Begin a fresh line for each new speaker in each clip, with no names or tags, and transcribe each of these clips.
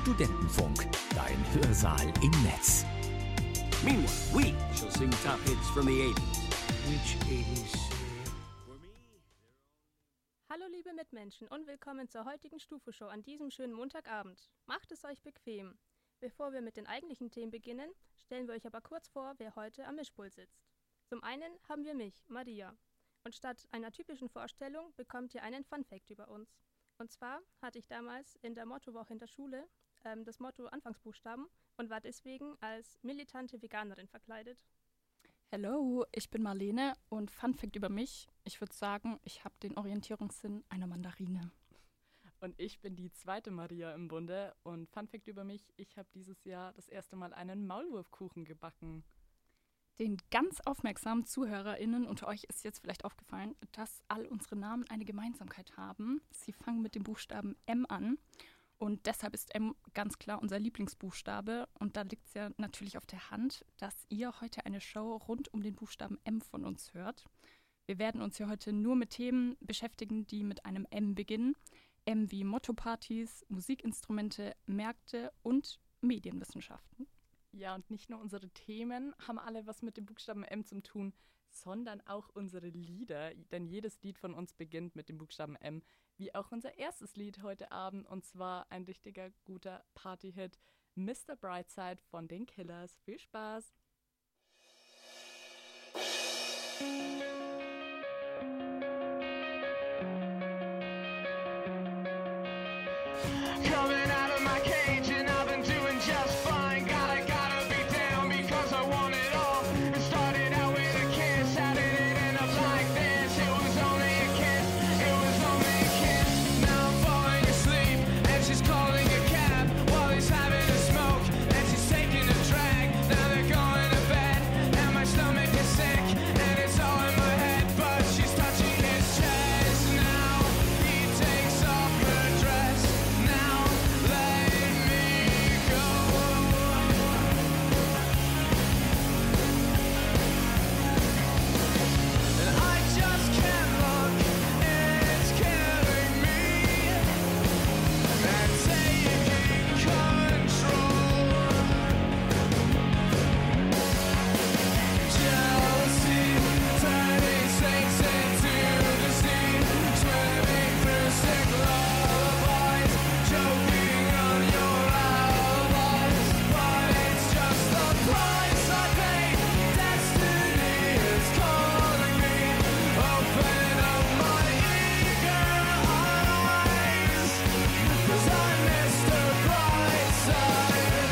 Studentenfunk, dein Hörsaal im Netz.
Meanwhile, we shall sing top hits from the 80s.
Which 80s?
Hallo liebe Mitmenschen und willkommen zur heutigen Stufu-Show an diesem schönen Montagabend. Macht es euch bequem. Bevor wir mit den eigentlichen Themen beginnen, stellen wir euch aber kurz vor, wer heute am Mischpult sitzt. Zum einen haben wir mich, Maria. Und statt einer typischen Vorstellung bekommt ihr einen Funfact über uns. Und zwar hatte ich damals in der Mottowoche in der Schule das Motto Anfangsbuchstaben und war deswegen als militante Veganerin verkleidet.
Hallo, ich bin Marlene und Funfact über mich. Ich würde sagen, ich habe den Orientierungssinn einer Mandarine.
Und ich bin die zweite Maria im Bunde und Funfact über mich, ich habe dieses Jahr das erste Mal einen Maulwurfkuchen gebacken.
Den ganz aufmerksamen ZuhörerInnen unter euch ist jetzt vielleicht aufgefallen, dass all unsere Namen eine Gemeinsamkeit haben. Sie fangen mit dem Buchstaben M an und deshalb ist M ganz klar unser Lieblingsbuchstabe. Und da liegt es ja natürlich auf der Hand, dass ihr heute eine Show rund um den Buchstaben M von uns hört. Wir werden uns ja heute nur mit Themen beschäftigen, die mit einem M beginnen. M wie Mottopartys, Musikinstrumente, Märkte und Medienwissenschaften.
Ja, und nicht nur unsere Themen haben alle was mit dem Buchstaben M zu tun, sondern auch unsere Lieder. Denn jedes Lied von uns beginnt mit dem Buchstaben M, wie auch unser erstes Lied heute Abend. Und zwar ein richtiger, guter Party-Hit, Mr. Brightside von den Killers. Viel Spaß!
Coming out of my cage and I've been doing just fine. Gotta be down because I want it all. It started out with a kiss, how did it end up like this? It was only a kiss, it was only a kiss. Now I'm falling asleep and she's calling a cab while he's having a smoke and she's taking a drag. Now they're going to bed and my stomach is sick and it's all in my head, but she's touching his chest. Now he takes off her dress. Now let me go. And I just can't look, it's killing me and taking control. Jealousy turning saints into the sea, swimming through sick lullabies, choking on your alibis. But it's just the price I pay. Destiny is calling me. Open up my eager eyes, 'cause I'm Mr. Brightside.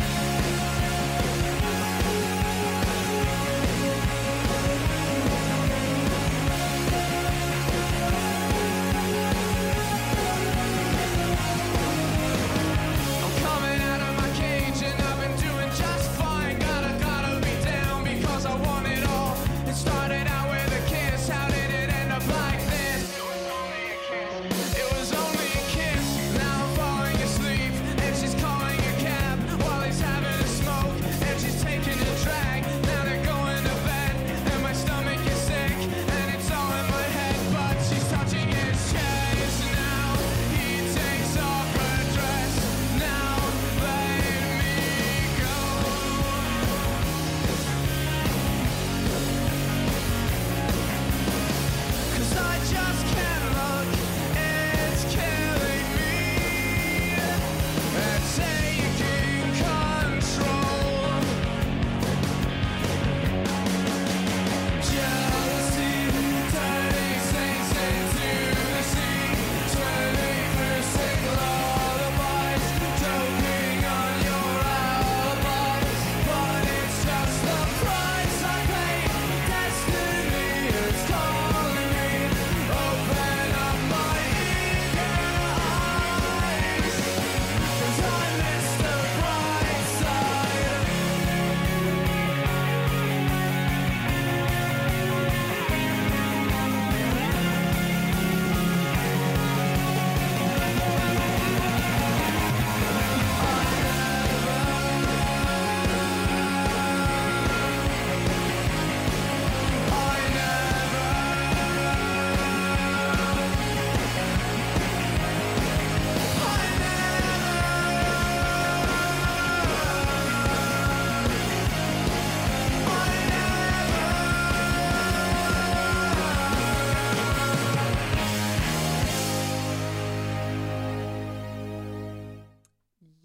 I'm coming out of my cage and I've been doing just fine. Gotta be down because I want it all. It started out with a kiss, how did it end up like this? It was only a kiss, it was only a kiss. Now I'm falling asleep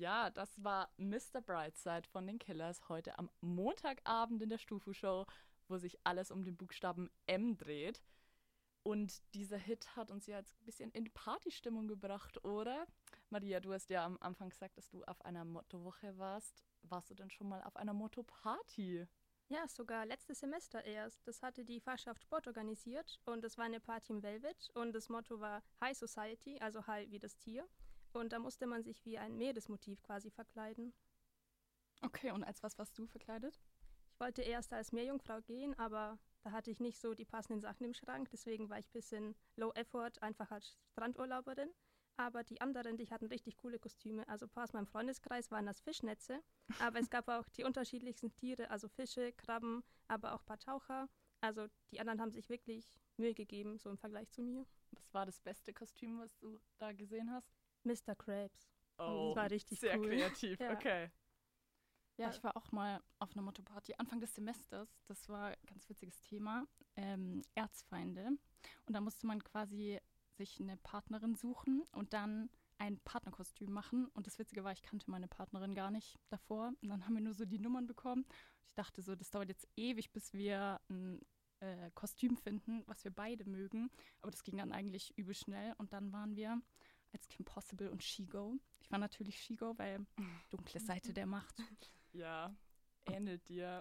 Ja, das war Mr. Brightside von den Killers heute am Montagabend in der Stufu-Show, wo sich alles um den Buchstaben M dreht. Und dieser Hit hat uns ja jetzt ein bisschen in die Partystimmung gebracht, oder? Maria, du hast ja am Anfang gesagt, dass du auf einer Mottowoche warst. Warst du denn schon mal auf einer Motto-Party?
Ja, sogar letztes Semester erst. Das hatte die Fachschaft Sport organisiert und es war eine Party im Velvet und das Motto war High Society, also High wie das Tier. Und da musste man sich wie ein Meeresmotiv quasi verkleiden.
Okay, und als was warst du verkleidet?
Ich wollte erst als Meerjungfrau gehen, aber da hatte ich nicht so die passenden Sachen im Schrank. Deswegen war ich ein bisschen low effort, einfach als Strandurlauberin. Aber die anderen, die hatten richtig coole Kostüme. Also ein paar aus meinem Freundeskreis waren das Fischnetze. Aber es gab auch die unterschiedlichsten Tiere, also Fische, Krabben, aber auch ein paar Taucher. Also die anderen haben sich wirklich Mühe gegeben, so im Vergleich zu mir.
Was war das beste Kostüm, was du da gesehen hast?
Mr. Krabs.
Oh,
das war richtig
sehr
cool.
kreativ,
Ja.
okay.
Ja, ich war auch mal auf einer Motto-Party Anfang des Semesters. Das war ein ganz witziges Thema. Erzfeinde. Und da musste man quasi sich eine Partnerin suchen und dann ein Partnerkostüm machen. Und das Witzige war, ich kannte meine Partnerin gar nicht davor. Und dann haben wir nur so die Nummern bekommen. Ich dachte so, das dauert jetzt ewig, bis wir ein Kostüm finden, was wir beide mögen. Aber das ging dann eigentlich übel schnell. Und dann waren wir als Kim Possible und Shigo. Ich war natürlich Shigo, weil dunkle Seite der Macht.
Ja, ähnelt dir.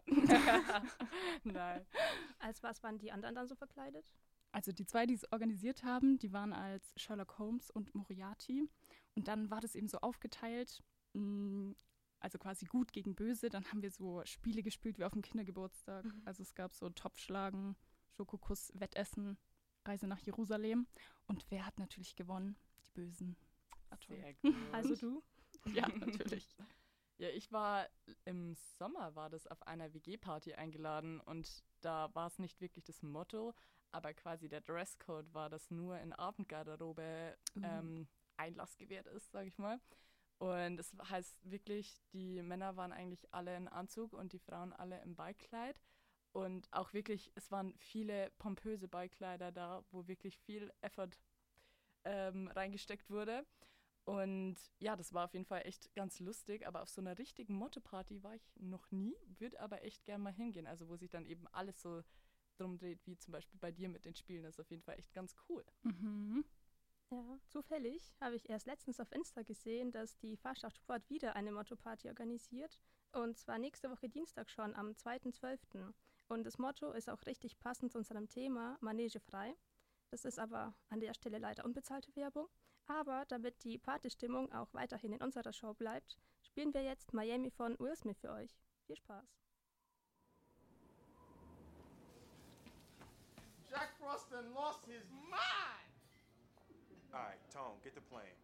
Nein.
Als was waren die anderen dann so verkleidet?
Also die zwei, die es organisiert haben, die waren als Sherlock Holmes und Moriarty. Und dann war das eben so aufgeteilt, also quasi gut gegen böse. Dann haben wir so Spiele gespielt wie auf dem Kindergeburtstag. Also es gab so Topfschlagen, Schokokuss, Wettessen, Reise nach Jerusalem. Und wer hat natürlich gewonnen? Die Bösen. War toll.
Sehr gut.
Also du?
Ja, natürlich.
Ja, ich war im Sommer auf einer WG-Party eingeladen und da war es nicht wirklich das Motto, aber quasi der Dresscode war, dass nur in Abendgarderobe Einlass gewährt ist, sage ich mal. Und es heißt wirklich, die Männer waren eigentlich alle in Anzug und die Frauen alle im Ballkleid. Und auch wirklich, es waren viele pompöse Ballkleider da, wo wirklich viel Effort reingesteckt wurde. Und ja, das war auf jeden Fall echt ganz lustig, aber auf so einer richtigen Motto-Party war ich noch nie, würde aber echt gerne mal hingehen. Also wo sich dann eben alles so drum dreht, wie zum Beispiel bei dir mit den Spielen, das ist auf jeden Fall echt ganz cool.
Mhm.
Ja, zufällig habe ich erst letztens auf Insta gesehen, dass die Fachschaft Sport wieder eine Motto-Party organisiert. Und zwar nächste Woche Dienstag schon, am 2.12. Und das Motto ist auch richtig passend zu unserem Thema, Manege frei. Das ist aber an der Stelle leider unbezahlte Werbung. Aber damit die Partystimmung auch weiterhin in unserer Show bleibt, spielen wir jetzt Miami von Will Smith für euch. Viel Spaß.
Jack Frost done lost his mind.
All right, Tone, get the plane.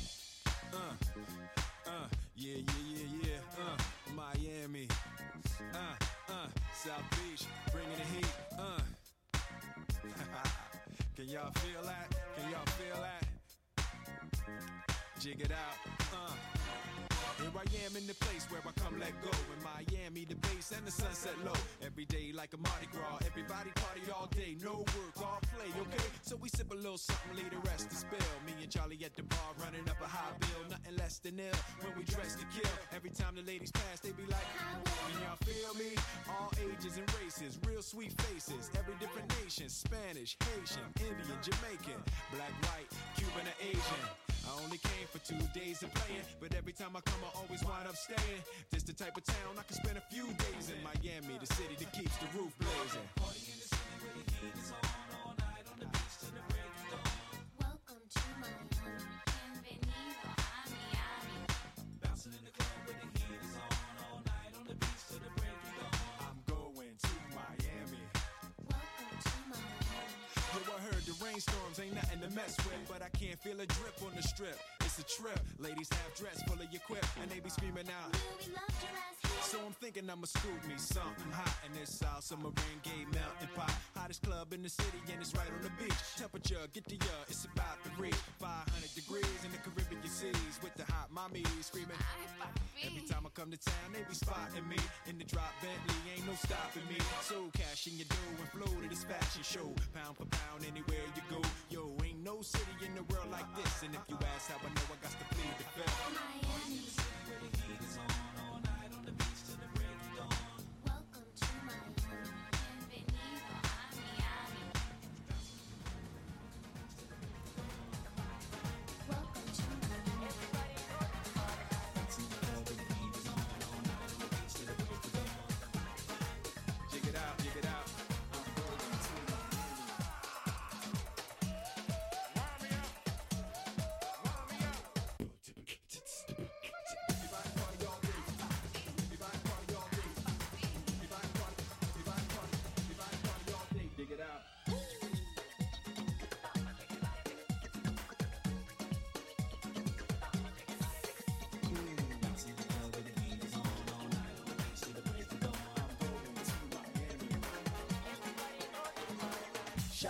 Yeah. Miami. South Beach, bringing the heat. Can y'all feel that? Can y'all feel that? Jig it out. Here I am in the place where I come let go. In Miami, the base and the sunset low. Every day like a Mardi Gras. Everybody party all day. No work, all play, okay? So we sip a little something, leave the rest to spill. Me and Charlie at the bar running up a high bill. Nothing less than ill when we dress to kill. Every time the ladies pass, they be like, can y'all feel me? All ages and races, real sweet faces. Every different nation, Spanish, Haitian, Indian, Jamaican, black, white, Cuban, or Asian. I only came for 2 days of playing, but every time I come I always wind up staying. This the type of town I can spend a few days in. Miami, the city that keeps the roof blazing. Party in the city where the heat is on all night on the beach till the break of dawn. Welcome to Miami. Bienvenido a Miami. Bouncing in the club where the heat is on all night on the beach till the break of dawn. I'm going to Miami. Welcome to Miami. Yo, I heard the rainstorms ain't nothing to mess with, but I can't feel a drip on the strip. It's a trip. Ladies half dressed, full of your quip, and they be screaming out. We loved your ass here. So I'm thinking I'ma scoop me something hot in this South Submarine Gay melting pot. Hottest club in the city, and it's right on the beach. Temperature, get the it's about to reach 500 degrees in the Caribbean seas with the hot mommy screaming. Every time I come to town, they be spotting me in the drop Bentley, ain't no stopping me. So cash in your dough and flow to this fashion show. Pound for pound, anywhere you go. Yo, ain't no city in the world like this. And if you ask how I know, I got to plead the fifth. Miami.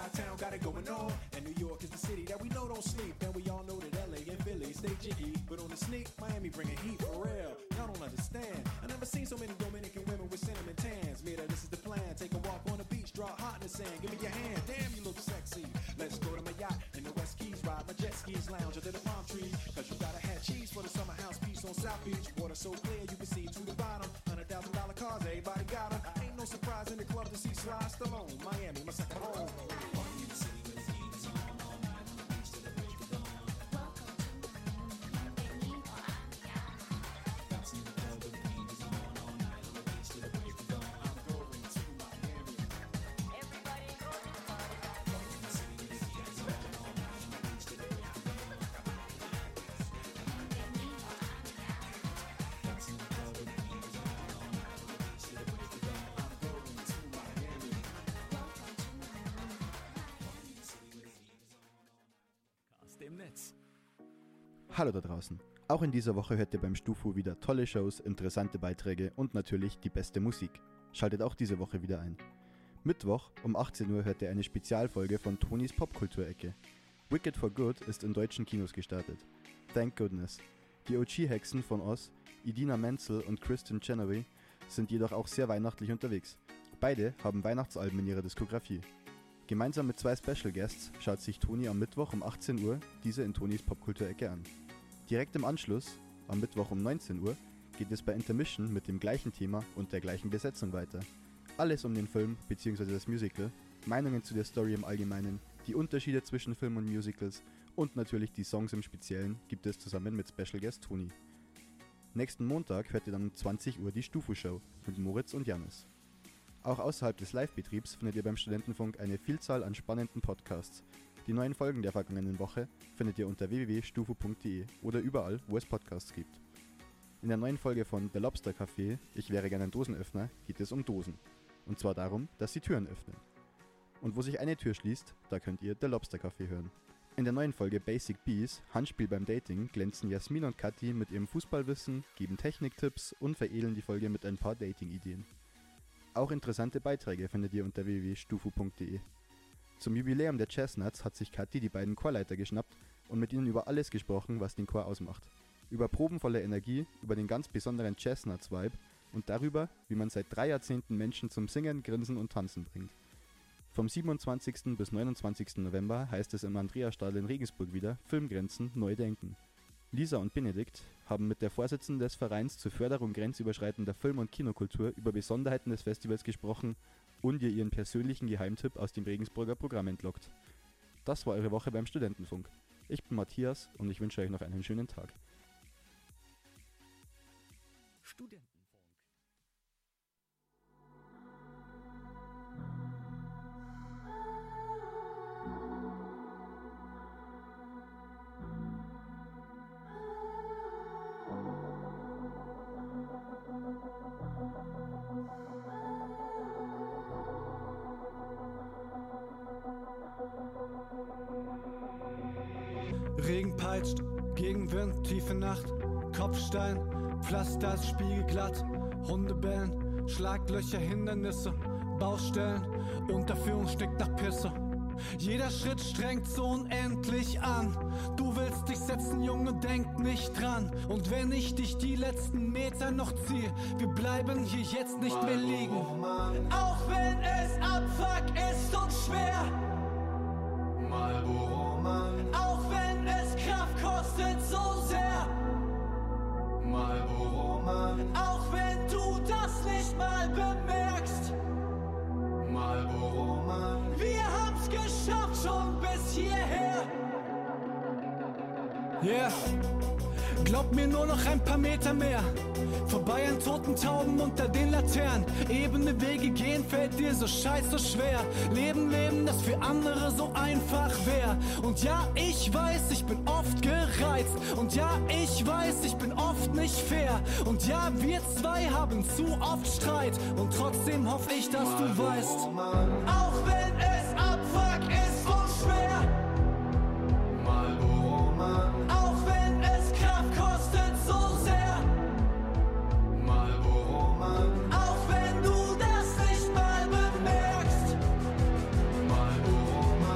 Chi-town got it going on, and New York is the city that we know don't sleep. And we all know that LA and Philly stay jiggy, but on the sneak, Miami bringing heat for real. Y'all don't understand. I never seen so many Dominican women with cinnamon tans. Mira, this is the plan. Take a walk on the beach, draw hot in the sand. Give me your hand, damn you look sexy. Let's go to my yacht in the West Keys, ride my jet skis, lounge under the palm trees. Cause you gotta have cheese for the summer house piece on South Beach. Water so clear you can see to the bottom. $100,000 cars, everybody got them. Ain't no surprise in the club to see Sly Stallone. Miami, my second home.
Im Netz.
Hallo da draußen. Auch in dieser Woche hört ihr beim Stufo wieder tolle Shows, interessante Beiträge und natürlich die beste Musik. Schaltet auch diese Woche wieder ein. Mittwoch um 18 Uhr hört ihr eine Spezialfolge von Tonis Popkulturecke. Wicked for Good ist in deutschen Kinos gestartet. Thank goodness. Die OG-Hexen von Oz, Idina Menzel und Kristen Chenoweth, sind jedoch auch sehr weihnachtlich unterwegs. Beide haben Weihnachtsalben in ihrer Diskografie. Gemeinsam mit 2 Special Guests schaut sich Toni am Mittwoch um 18 Uhr diese in Tonis Popkulturecke an. Direkt im Anschluss, am Mittwoch um 19 Uhr, geht es bei Intermission mit dem gleichen Thema und der gleichen Besetzung weiter. Alles um den Film bzw. das Musical, Meinungen zu der Story im Allgemeinen, die Unterschiede zwischen Film und Musicals und natürlich die Songs im Speziellen gibt es zusammen mit Special Guest Toni. Nächsten Montag hört ihr dann um 20 Uhr die Stufo-Show mit Moritz und Janis. Auch außerhalb des Live-Betriebs findet ihr beim Studentenfunk eine Vielzahl an spannenden Podcasts. Die neuen Folgen der vergangenen Woche findet ihr unter www.stufo.de oder überall, wo es Podcasts gibt. In der neuen Folge von The Lobster Café, Ich wäre gern ein Dosenöffner, geht es um Dosen. Und zwar darum, dass sie Türen öffnen. Und wo sich eine Tür schließt, da könnt ihr The Lobster Café hören. In der neuen Folge Basic Bees, Handspiel beim Dating, glänzen Jasmin und Kathi mit ihrem Fußballwissen, geben Techniktipps und veredeln die Folge mit ein paar Dating-Ideen. Auch interessante Beiträge findet ihr unter www.stufo.de. Zum Jubiläum der Chestnuts hat sich Kathi die beiden Chorleiter geschnappt und mit ihnen über alles gesprochen, was den Chor ausmacht. Über probenvolle Energie, über den ganz besonderen Chestnuts-Vibe und darüber, wie man seit 3 Jahrzehnten Menschen zum Singen, Grinsen und Tanzen bringt. Vom 27. bis 29. November heißt es im Andreasstadl in Regensburg wieder Filmgrenzen neu denken. Lisa und Benedikt haben mit der Vorsitzenden des Vereins zur Förderung grenzüberschreitender Film- und Kinokultur über Besonderheiten des Festivals gesprochen und ihr ihren persönlichen Geheimtipp aus dem Regensburger Programm entlockt. Das war eure Woche beim Studentenfunk. Ich bin Matthias und ich wünsche euch noch einen schönen Tag.
Studentenfunk.
Regen peitscht, Gegenwind, tiefe Nacht, Kopfstein, Pflaster ist spiegelglatt, Hunde bellen, Schlaglöcher, Hindernisse, Baustellen, Unterführung stinkt nach Pisse. Jeder Schritt strengt so unendlich an. Du willst dich setzen, Junge, denk nicht dran. Und wenn ich dich die letzten Meter noch ziehe, wir bleiben hier jetzt nicht mehr liegen. Auch wenn es Abfuck ist und schwer. Marlboro Mann. Auch wenn es Kraft kostet so sehr. Marlboro Mann. Auch wenn du das nicht mal bemerkst. Marlboro Mann. Wir haben's geschafft schon bis hierher. Yeah. Glaub mir, nur noch ein paar Meter mehr. Vorbei an toten Tauben unter den Laternen. Ebene Wege gehen fällt dir so scheiße schwer. Leben, das für andere so einfach wär. Und ja, ich weiß, ich bin oft gereizt. Und ja, ich weiß, ich bin oft nicht fair. Und ja, wir zwei haben zu oft Streit. Und trotzdem hoffe ich, dass du weißt, auch wenn es Abfuck ist so schwer. Marlboro Mann. Auch wenn es Kraft kostet so sehr. Marlboro Mann. Auch wenn du das nicht mal bemerkst. Marlboro Mann.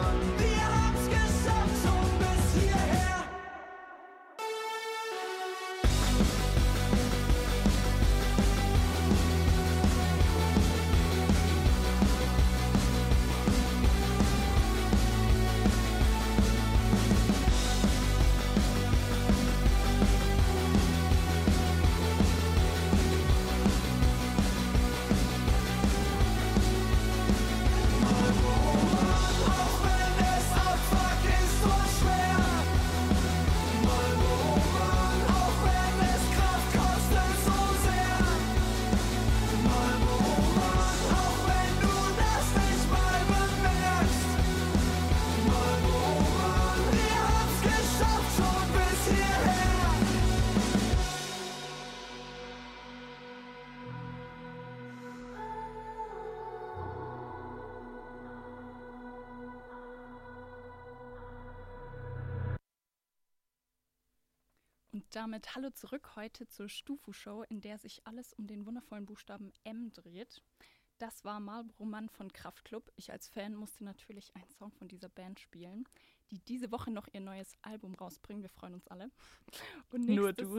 Und damit hallo zurück heute zur Stufu-Show, in der sich alles um den wundervollen Buchstaben M dreht. Das war Marlboro Mann von Kraftklub. Ich als Fan musste natürlich einen Song von dieser Band spielen, die diese Woche noch ihr neues Album rausbringen. Wir freuen uns alle. Und
Nur du.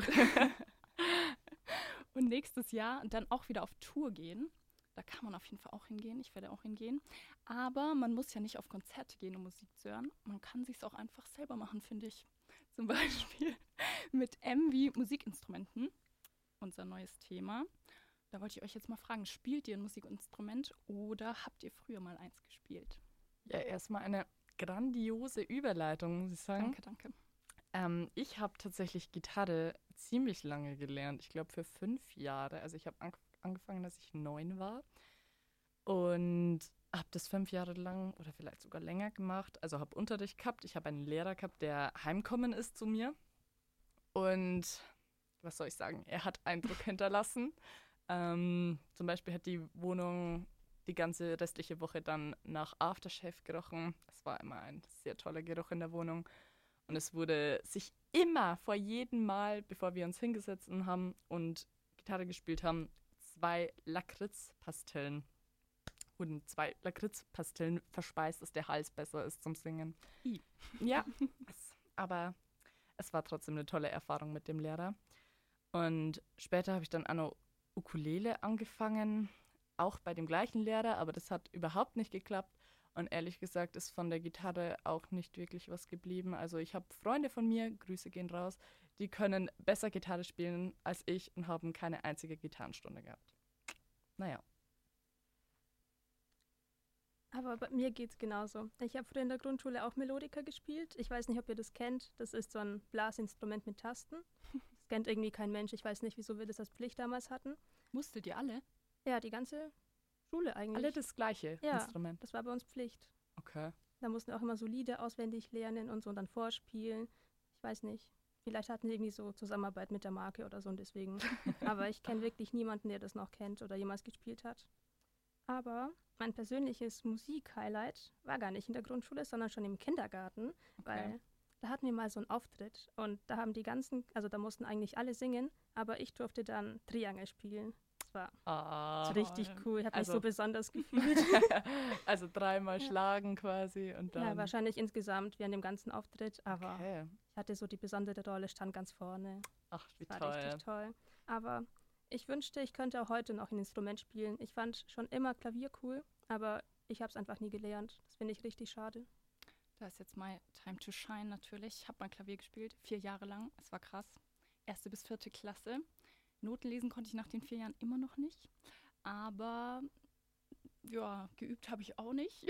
Und nächstes Jahr dann auch wieder auf Tour gehen. Da kann man auf jeden Fall auch hingehen. Ich werde auch hingehen. Aber man muss ja nicht auf Konzerte gehen, um Musik zu hören. Man kann sich's auch einfach selber machen, finde ich. Zum Beispiel mit M wie Musikinstrumenten. Unser neues Thema. Da wollte ich euch jetzt mal fragen, spielt ihr ein Musikinstrument oder habt ihr früher mal eins gespielt?
Ja, erstmal eine grandiose Überleitung, muss ich sagen.
Danke.
Ich habe tatsächlich Gitarre ziemlich lange gelernt. Ich glaube für 5 Jahre. Also ich habe angefangen, als ich 9 war. Und habe das 5 Jahre lang oder vielleicht sogar länger gemacht. Also habe Unterricht gehabt. Ich habe einen Lehrer gehabt, der heimkommen ist zu mir. Und was soll ich sagen? Er hat Eindruck hinterlassen. Zum Beispiel hat die Wohnung die ganze restliche Woche dann nach Aftershave gerochen. Es war immer ein sehr toller Geruch in der Wohnung. Und es wurde sich immer vor jedem Mal, bevor wir uns hingesetzt haben und Gitarre gespielt haben, 2 Lakritzpastillen. Wurden 2 Lakritzpastillen verspeist, dass der Hals besser ist zum Singen. Ja, aber es war trotzdem eine tolle Erfahrung mit dem Lehrer. Und später habe ich dann an der Ukulele angefangen, auch bei dem gleichen Lehrer, aber das hat überhaupt nicht geklappt. Und ehrlich gesagt ist von der Gitarre auch nicht wirklich was geblieben. Also ich habe Freunde von mir, Grüße gehen raus, die können besser Gitarre spielen als ich und haben keine einzige Gitarrenstunde gehabt. Naja.
Aber bei mir geht's genauso. Ich habe früher in der Grundschule auch Melodika gespielt. Ich weiß nicht, ob ihr das kennt. Das ist so ein Blasinstrument mit Tasten. Das kennt irgendwie kein Mensch. Ich weiß nicht, wieso wir das als Pflicht damals hatten.
Musstet ihr alle?
Ja, die ganze Schule eigentlich.
Alle das gleiche Instrument?
Ja, das war bei uns Pflicht.
Okay.
Da mussten wir auch immer so Lieder auswendig lernen und so und dann vorspielen. Ich weiß nicht. Vielleicht hatten sie irgendwie so Zusammenarbeit mit der Marke oder so und deswegen. Aber ich kenne wirklich niemanden, der das noch kennt oder jemals gespielt hat. Aber mein persönliches Musik-Highlight war gar nicht in der Grundschule, sondern schon im Kindergarten, weil da hatten wir mal so einen Auftritt und da haben da mussten eigentlich alle singen, aber ich durfte dann Triangel spielen. Das war richtig cool, ich habe mich so besonders gefühlt.
Also 3-mal schlagen quasi und dann...
Ja, wahrscheinlich insgesamt während dem ganzen Auftritt, aber ich hatte so die besondere Rolle, stand ganz vorne.
Ach, wie
das
toll.
war richtig toll. Aber ich wünschte, ich könnte auch heute noch ein Instrument spielen. Ich fand schon immer Klavier cool, aber ich habe es einfach nie gelernt. Das finde ich richtig schade.
Da ist jetzt my time to shine natürlich. Ich habe mal Klavier gespielt, 4 Jahre lang. Es war krass. 1. bis 4. Klasse. Noten lesen konnte ich nach den 4 Jahren immer noch nicht. Aber ja, geübt habe ich auch nicht.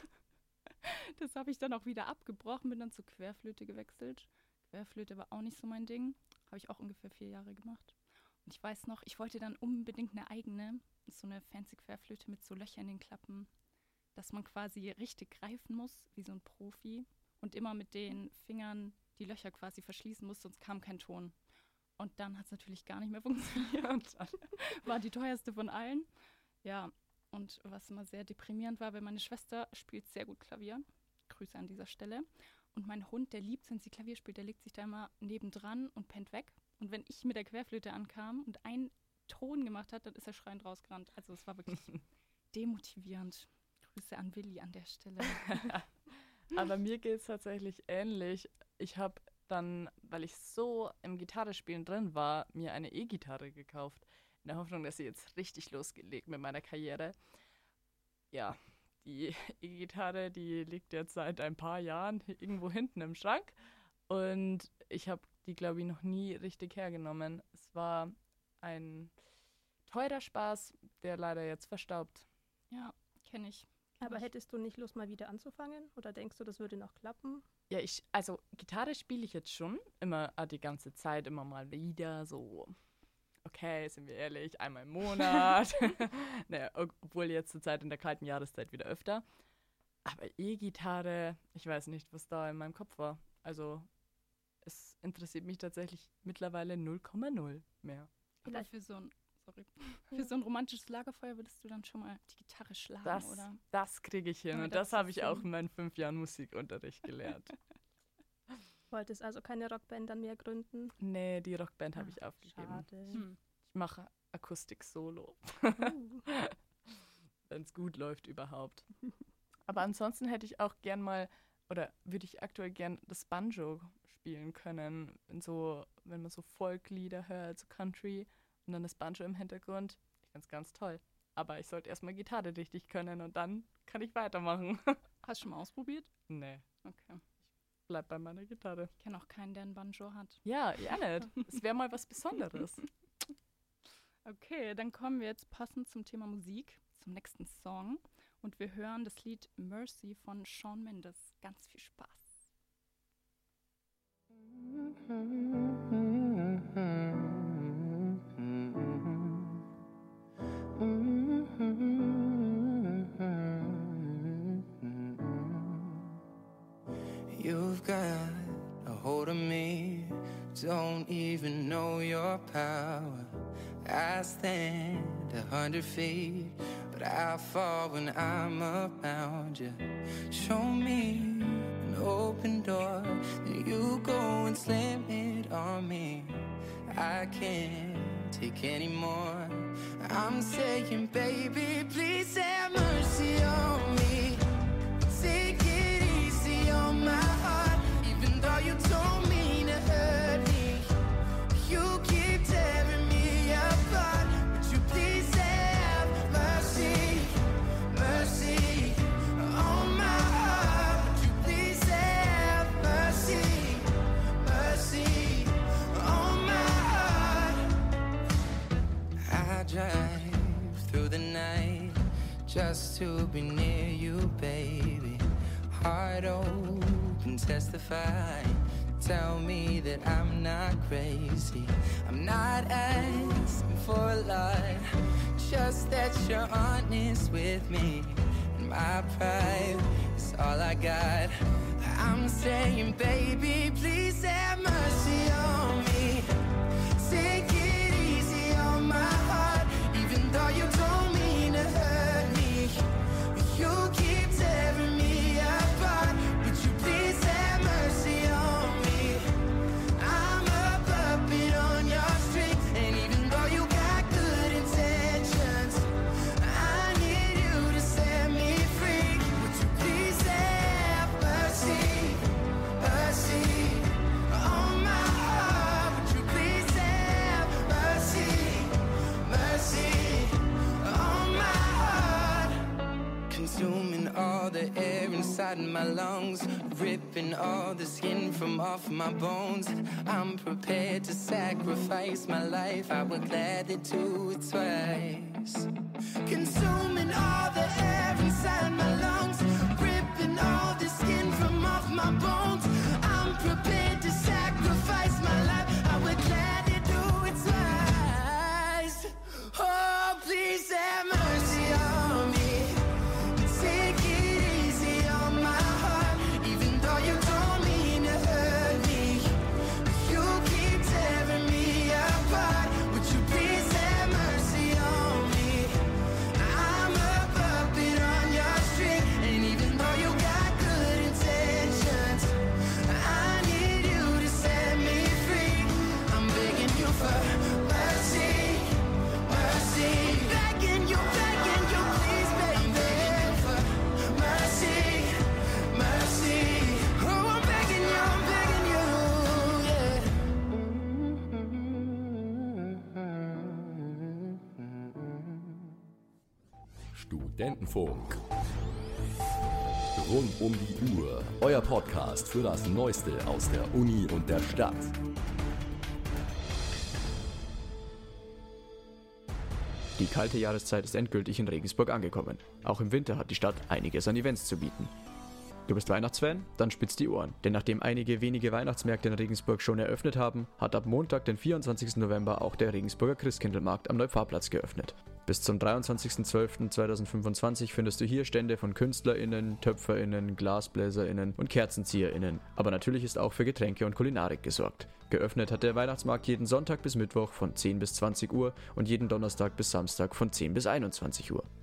Das habe ich dann auch wieder abgebrochen, bin dann zur Querflöte gewechselt. Querflöte war auch nicht so mein Ding. Habe ich auch ungefähr 4 Jahre gemacht. Und ich weiß noch, ich wollte dann unbedingt eine eigene, so eine fancy Querflöte mit so Löchern in den Klappen, dass man quasi richtig greifen muss, wie so ein Profi. Und immer mit den Fingern die Löcher quasi verschließen muss, sonst kam kein Ton. Und dann hat es natürlich gar nicht mehr funktioniert. War die teuerste von allen. Ja, und was immer sehr deprimierend war, weil meine Schwester spielt sehr gut Klavier. Grüße an dieser Stelle. Und mein Hund, der liebt, wenn sie Klavier spielt, der legt sich da immer nebendran und pennt weg. Und wenn ich mit der Querflöte ankam und einen Ton gemacht hat, dann ist er schreiend rausgerannt. Also es war wirklich demotivierend. Grüße an Willi an der Stelle.
Aber mir geht es tatsächlich ähnlich. Ich habe dann, weil ich so im Gitarrespielen drin war, mir eine E-Gitarre gekauft. In der Hoffnung, dass sie jetzt richtig losgelegt mit meiner Karriere. Ja, die E-Gitarre, die liegt jetzt seit ein paar Jahren irgendwo hinten im Schrank. Und ich habe die, glaube ich, noch nie richtig hergenommen. Es war ein teurer Spaß, der leider jetzt verstaubt.
Ja, kenne ich.
Aber hättest du nicht Lust, mal wieder anzufangen? Oder denkst du, das würde noch klappen?
Ja, also Gitarre spiele ich jetzt schon immer die ganze Zeit, immer mal wieder, so, okay, sind wir ehrlich, einmal im Monat. Naja, obwohl jetzt zur Zeit in der kalten Jahreszeit wieder öfter. Aber E-Gitarre, ich weiß nicht, was da in meinem Kopf war. Also es interessiert mich tatsächlich mittlerweile 0,0 mehr.
Vielleicht für so ein romantisches Lagerfeuer würdest du dann schon mal die Gitarre schlagen, oder?
Das kriege ich hin.
Ja,
und das habe ich auch in meinen 5 Jahren Musikunterricht gelernt.
wolltest also keine Rockband dann mehr gründen?
Nee, die Rockband habe ich aufgegeben.
Schade.
Ich mache Akustik-Solo. Wenn es gut läuft überhaupt. Aber ansonsten hätte ich auch gern mal, oder würde ich aktuell gern das Banjo spielen können. Wenn man so Folklieder hört, so Country und dann das Banjo im Hintergrund. Ich finde es ganz toll. Aber ich sollte erstmal Gitarre richtig können und dann kann ich weitermachen.
Hast du schon mal ausprobiert?
Nee.
Okay.
Ich bleib bei meiner Gitarre.
Ich kenne auch keinen, der ein Banjo hat.
Ja nicht. Es wäre mal was Besonderes.
Okay, dann kommen wir jetzt passend zum Thema Musik, zum nächsten Song. Und wir hören das Lied Mercy von Shawn Mendes. Ganz viel Spaß.
You've got a hold of me, don't even know your power. I stand 100 feet, but I fall when I'm around you. Show me an open door, then you go and slam it on me. I can't take any more. I'm saying, baby, please have mercy on me. Take it easy on my heart, even though you don't mean to hurt me. You keep tearing me apart, would you please have mercy, mercy on my heart? Would you please have mercy, mercy on my heart? I drive through the night just to be near you, baby. Heart open, testify. Tell me that I'm not crazy. I'm not asking for a lot, just that you're honest with me. And my pride is all I got. I'm saying, baby, please have mercy on me. Take it easy on my heart, even though you don't mean to hurt me. You keep tearing me apart, would you please have mercy on me? I'm a puppet on your string, and even though you got good intentions, I need you to set me free. Would you please have mercy, mercy on my heart? Would you please have mercy, mercy on my heart? Consuming all the air inside my lungs, ripping all the skin from off my bones. I'm prepared to sacrifice my life, I would gladly do it twice. Consuming all the air inside my lungs, ripping all the skin from off my bones. I'm prepared to sacrifice my life, I would gladly do it twice. Oh, please have mercy on me. Take it easy on my heart, even though you don't mean to hurt me. You keep tearing me apart, would you please have mercy on me? I'm a puppet on your string, and even though you got good intentions, I need you to set me free. I'm begging you for mercy, mercy. Begging you, please, baby, for mercy, mercy. Oh, I'm begging you, yeah.
Studentenfunk. Rund um die Uhr. Euer Podcast für das Neueste aus der Uni und der Stadt.
Die kalte Jahreszeit ist endgültig in Regensburg angekommen. Auch im Winter hat die Stadt einiges an Events zu bieten. Du bist Weihnachtsfan? Dann spitz die Ohren. Denn nachdem einige wenige Weihnachtsmärkte in Regensburg schon eröffnet haben, hat ab Montag, den 24. November, auch der Regensburger Christkindlmarkt am Neupfarrplatz geöffnet. Bis zum 23.12.2025 findest du hier Stände von KünstlerInnen, TöpferInnen, GlasbläserInnen und KerzenzieherInnen. Aber natürlich ist auch für Getränke und Kulinarik gesorgt. Geöffnet hat der Weihnachtsmarkt jeden Sonntag bis Mittwoch von 10 bis 20 Uhr und jeden Donnerstag bis Samstag von 10 bis 21 Uhr.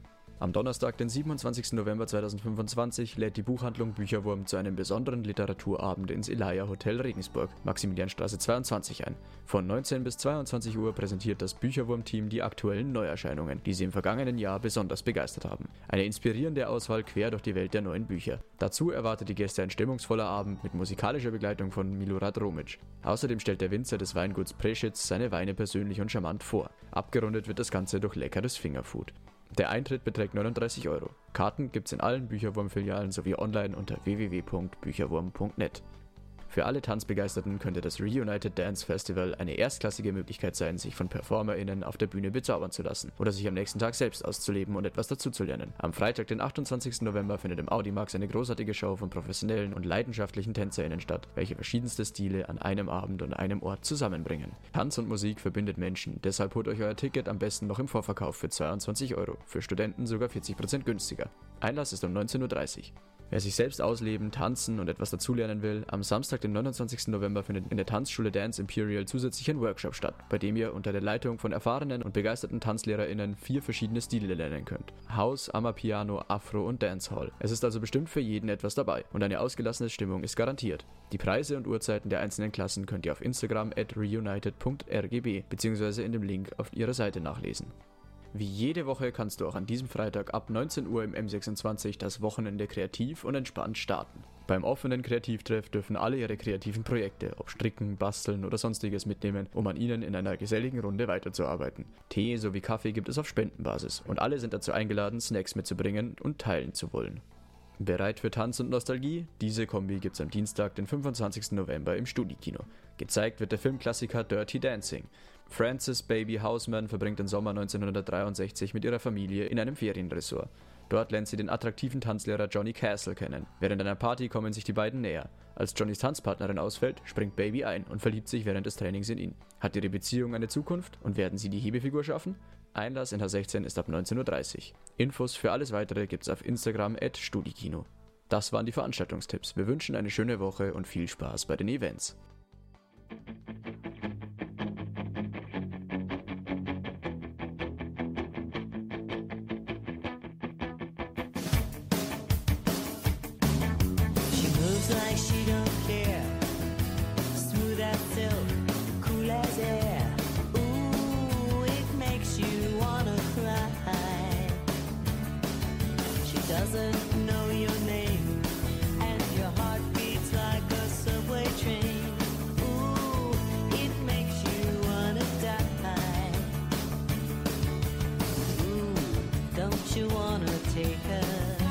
Am Donnerstag, den 27. November 2025, lädt die Buchhandlung Bücherwurm zu einem besonderen Literaturabend ins Elia Hotel Regensburg, Maximilianstraße 22 ein. Von 19 bis 22 Uhr präsentiert das Bücherwurm-Team die aktuellen Neuerscheinungen, die sie im vergangenen Jahr besonders begeistert haben. Eine inspirierende Auswahl quer durch die Welt der neuen Bücher. Dazu erwartet die Gäste ein stimmungsvoller Abend mit musikalischer Begleitung von Milorad Romic. Außerdem stellt der Winzer des Weinguts Preschitz seine Weine persönlich und charmant vor. Abgerundet wird das Ganze durch leckeres Fingerfood. Der Eintritt beträgt 39 €. Karten gibt's in allen Bücherwurm-Filialen sowie online unter www.bücherwurm.net. Für alle Tanzbegeisterten könnte das Reunited Dance Festival eine erstklassige Möglichkeit sein, sich von PerformerInnen auf der Bühne bezaubern zu lassen oder sich am nächsten Tag selbst auszuleben und etwas dazuzulernen. Am Freitag, den 28. November, findet im Audimax eine großartige Show von professionellen und leidenschaftlichen TänzerInnen statt, welche verschiedenste Stile an einem Abend und einem Ort zusammenbringen. Tanz und Musik verbindet Menschen, deshalb holt euch euer Ticket am besten noch im Vorverkauf für 22 €, für Studenten sogar 40% günstiger. Einlass ist um 19:30 Uhr. Wer sich selbst ausleben, tanzen und etwas dazulernen will, am Samstag, den 29. November, findet in der Tanzschule Dance Imperial zusätzlich ein Workshop statt, bei dem ihr unter der Leitung von erfahrenen und begeisterten TanzlehrerInnen 4 verschiedene Stile lernen könnt. House, Amapiano, Afro und Dancehall. Es ist also bestimmt für jeden etwas dabei und eine ausgelassene Stimmung ist garantiert. Die Preise und Uhrzeiten der einzelnen Klassen könnt ihr auf Instagram @reunited.rgb bzw. in dem Link auf ihrer Seite nachlesen. Wie jede Woche kannst du auch an diesem Freitag ab 19 Uhr im M26 das Wochenende kreativ und entspannt starten. Beim offenen Kreativtreff dürfen alle ihre kreativen Projekte, ob Stricken, Basteln oder sonstiges mitnehmen, um an ihnen in einer geselligen Runde weiterzuarbeiten. Tee sowie Kaffee gibt es auf Spendenbasis und alle sind dazu eingeladen, Snacks mitzubringen und teilen zu wollen. Bereit für Tanz und Nostalgie? Diese Kombi gibt's am Dienstag, den 25. November im Studi-Kino. Gezeigt wird der Filmklassiker Dirty Dancing. Frances Baby Houseman verbringt den Sommer 1963 mit ihrer Familie in einem Ferienresort. Dort lernt sie den attraktiven Tanzlehrer Johnny Castle kennen. Während einer Party kommen sich die beiden näher. Als Johnnys Tanzpartnerin ausfällt, springt Baby ein und verliebt sich während des Trainings in ihn. Hat ihre Beziehung eine Zukunft und werden sie die Hebefigur schaffen? Einlass in H16 ist ab 19:30 Uhr. Infos für alles weitere gibt's auf Instagram @studikino. Das waren die Veranstaltungstipps. Wir wünschen eine schöne Woche und viel Spaß bei den Events.
Like she don't care, smooth as silk, cool as air. Ooh, it makes you wanna cry. She doesn't know your name, and your heart beats like a subway train. Ooh, it makes you wanna die. Ooh, don't you wanna take her?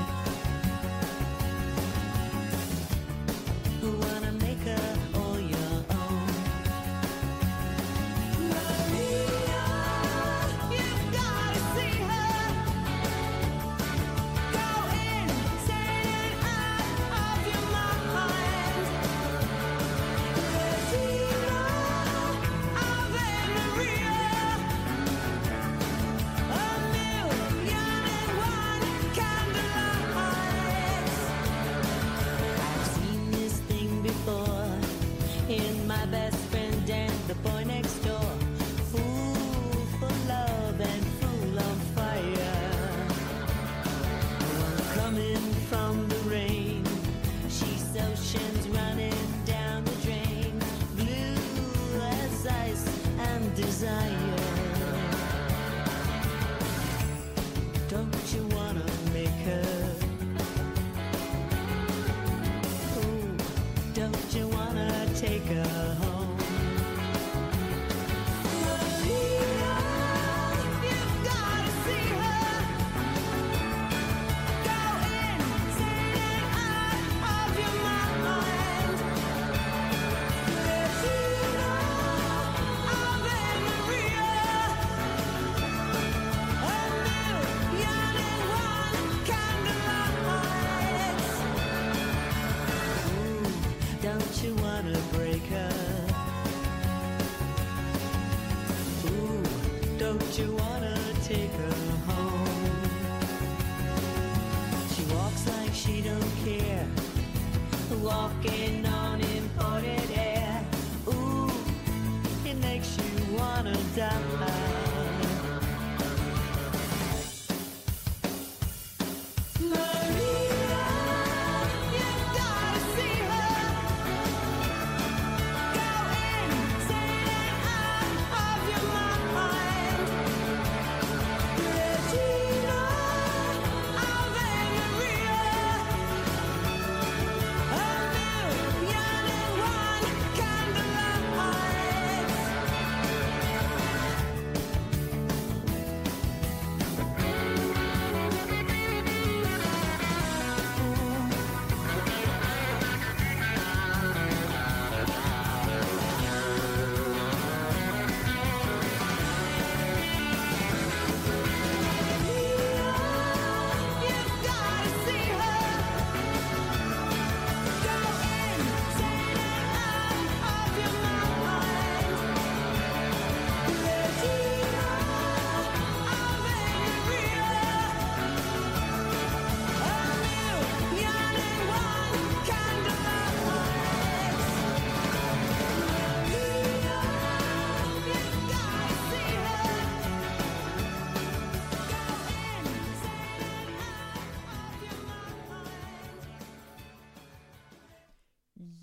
Walking on imported air. Ooh, it makes you wanna die.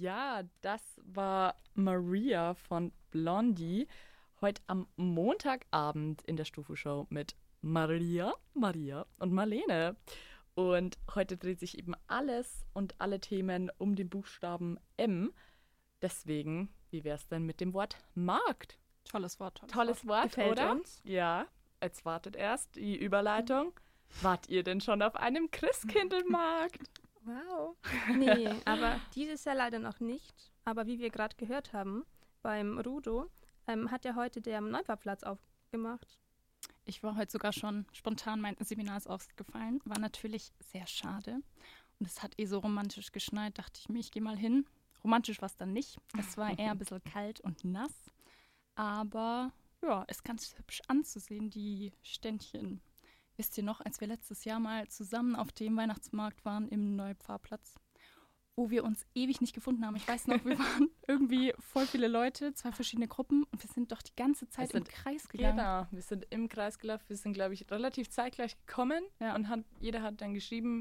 Ja, das war Maria von Blondie. Heute am Montagabend in der Stufu-Show mit Maria und Marlene. Und heute dreht sich eben alles und alle Themen um den Buchstaben M. Deswegen, wie wäre es denn mit dem Wort Markt?
Tolles Wort.
Tolles Wort,
Gefällt
oder?
uns.
Ja, jetzt wartet erst die Überleitung. Wart ihr denn schon auf einem Christkindlmarkt?
Wow. Nee, aber dieses Jahr leider noch nicht. Aber wie wir gerade gehört haben, beim Rudo hat ja heute der Neubauplatz aufgemacht.
Ich war heute sogar schon spontan, mein Seminar ist ausgefallen. War natürlich sehr schade. Und es hat so romantisch geschneit, dachte ich mir, ich gehe mal hin. Romantisch war es dann nicht. Es war eher ein bisschen kalt und nass. Aber ja, ist ganz hübsch anzusehen, die Ständchen. Wisst ihr noch, als wir letztes Jahr mal zusammen auf dem Weihnachtsmarkt waren im Neupfarrplatz, wo wir uns ewig nicht gefunden haben. Ich weiß noch, wir waren irgendwie voll viele Leute, 2 verschiedene Gruppen und wir sind doch die ganze Zeit im Kreis gegangen.
Genau, wir sind im Kreis gelaufen. Wir sind, glaube ich, relativ zeitgleich gekommen und jeder hat dann geschrieben,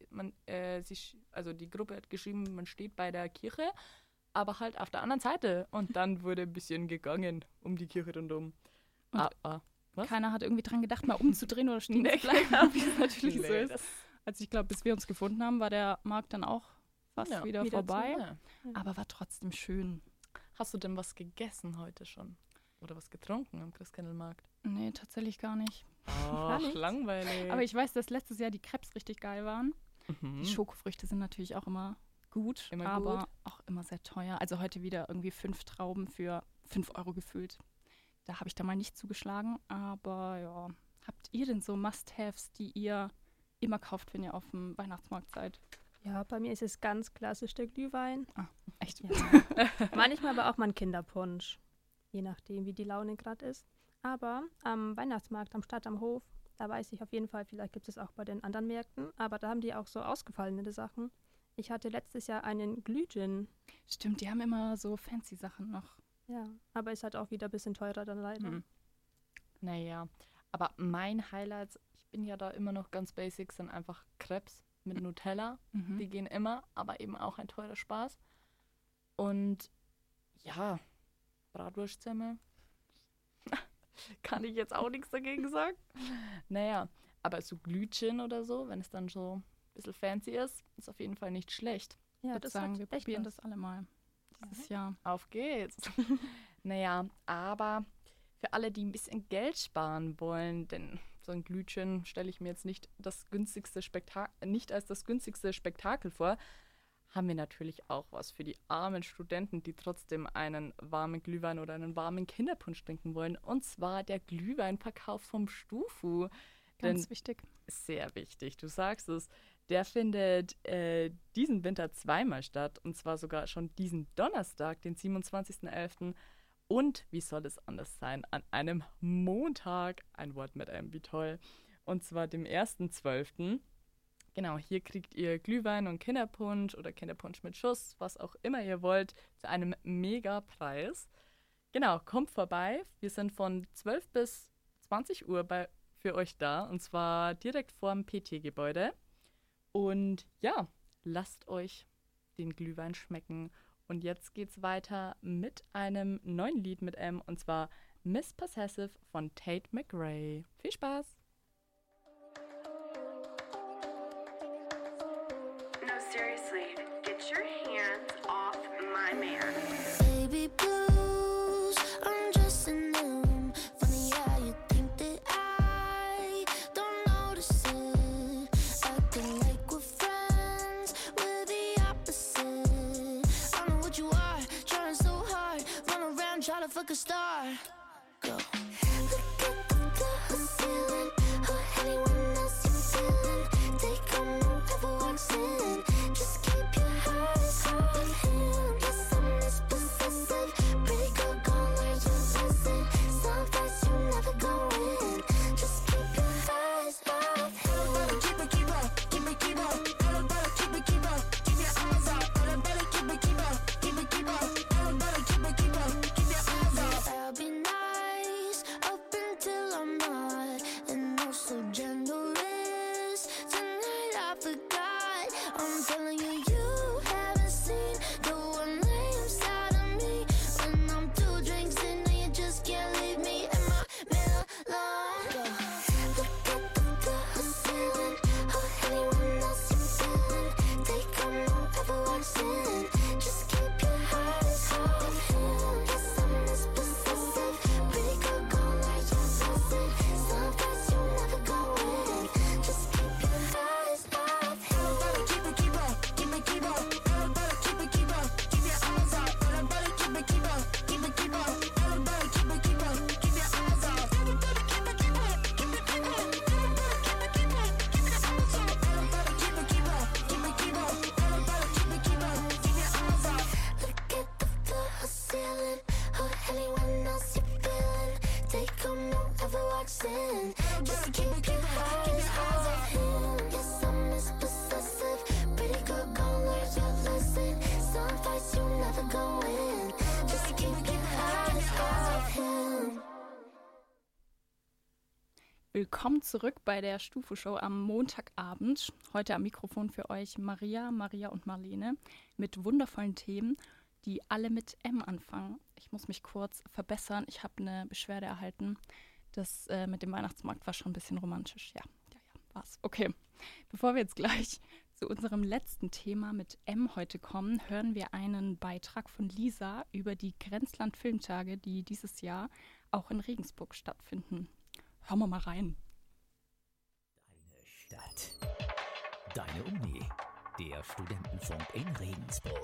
die Gruppe hat geschrieben, man steht bei der Kirche, aber halt auf der anderen Seite. Und dann wurde ein bisschen gegangen um die Kirche rundum. Was?
Keiner hat irgendwie dran gedacht, mal umzudrehen oder stehen zu bleiben, wie es natürlich so ist. Also ich glaube, bis wir uns gefunden haben, war der Markt dann auch fast wieder vorbei. Aber war trotzdem schön.
Hast du denn was gegessen heute schon? Oder was getrunken am Christkindlmarkt?
Nee, tatsächlich gar nicht.
Ach, langweilig.
Aber ich weiß, dass letztes Jahr die Crepes richtig geil waren. Die Schokofrüchte sind natürlich auch immer gut, aber auch immer sehr teuer. Also heute wieder irgendwie 5 Trauben für 5 Euro gefüllt. Da habe ich da mal nicht zugeschlagen, aber ja. Habt ihr denn so Must-Haves, die ihr immer kauft, wenn ihr auf dem Weihnachtsmarkt seid?
Ja, bei mir ist es ganz klassisch der Glühwein.
Ah, echt?
Ja. Manchmal aber auch mal ein Kinderpunsch, je nachdem, wie die Laune gerade ist. Aber am Weihnachtsmarkt, am Stadt am Hof, da weiß ich auf jeden Fall, vielleicht gibt es auch bei den anderen Märkten, aber da haben die auch so ausgefallene Sachen. Ich hatte letztes Jahr einen Glühgin.
Stimmt, die haben immer so fancy Sachen noch.
Ja, aber ist halt auch wieder ein bisschen teurer dann leider.
Naja, aber mein Highlight, ich bin ja da immer noch ganz basic, sind einfach Crepes mit Nutella. Die gehen immer, aber eben auch ein teurer Spaß. Und ja, Bratwurstsemmel. Kann ich jetzt auch nichts dagegen sagen. Naja, aber so Glühgin oder so, wenn es dann so ein bisschen fancy ist auf jeden Fall nicht schlecht.
Ja, das sagen wir probieren das alle mal. Dieses Jahr.
Auf geht's. Naja, aber für alle, die ein bisschen Geld sparen wollen, denn so ein Glühgin stelle ich mir jetzt nicht als das günstigste Spektakel vor, haben wir natürlich auch was für die armen Studenten, die trotzdem einen warmen Glühwein oder einen warmen Kinderpunsch trinken wollen. Und zwar der Glühweinverkauf vom Stufu.
Ganz wichtig.
Sehr wichtig, du sagst es. Der findet diesen Winter 2-mal statt. Und zwar sogar schon diesen Donnerstag, den 27.11. Und wie soll es anders sein? An einem Montag. Ein Wort mit einem, wie toll. Und zwar dem 1.12. Genau, hier kriegt ihr Glühwein und Kinderpunsch oder Kinderpunsch mit Schuss, was auch immer ihr wollt, zu einem Mega-Preis. Genau, kommt vorbei. Wir sind von 12 bis 20 Uhr für euch da. Und zwar direkt vorm PT-Gebäude. Und ja, lasst euch den Glühwein schmecken. Und jetzt geht's weiter mit einem neuen Lied mit M. Und zwar Miss Possessive von Tate McRae. Viel Spaß!
No, seriously, get your hands off my man.
Baby blues, I'm just in them. Funny how you think that I don't notice it. Acting like we're friends, we're the opposite. I know what you are, trying so hard. Run around, try to fuck a star. Go. Look at the ceiling. Anyone else you feeling? Take on whoever walks in. Just keep your eyes on him. Yes, I'm Miss Possessive. Pretty girl gone like you listen. Some place you never go in. Just keep your eyes off him. Keep it, keep up, keep it, keep up. Better keep it, keep up. Keep your eyes up. Better keep it, keep up. Keep it, keep up. Better keep it, keep up. Keep your eyes up. I'll be nice. relaxing. Just to keep your eyes off him. Yes, I'm Miss Possessive. Pretty girl, gon' learn your lesson. Some fights you never gon' win. Just to keep your eyes off him.
Willkommen zurück bei der Stufo-Show am Montagabend. Heute am Mikrofon für euch Maria und Marlene mit wundervollen Themen, die alle mit M anfangen. Ich muss mich kurz verbessern. Ich habe eine Beschwerde erhalten. Das mit dem Weihnachtsmarkt war schon ein bisschen romantisch. Ja, war's. Okay, bevor wir jetzt gleich zu unserem letzten Thema mit M heute kommen, hören wir einen Beitrag von Lisa über die Grenzland-Filmtage, die dieses Jahr auch in Regensburg stattfinden. Hören wir mal rein.
Deine Stadt, deine Uni, der Studentenfunk in Regensburg.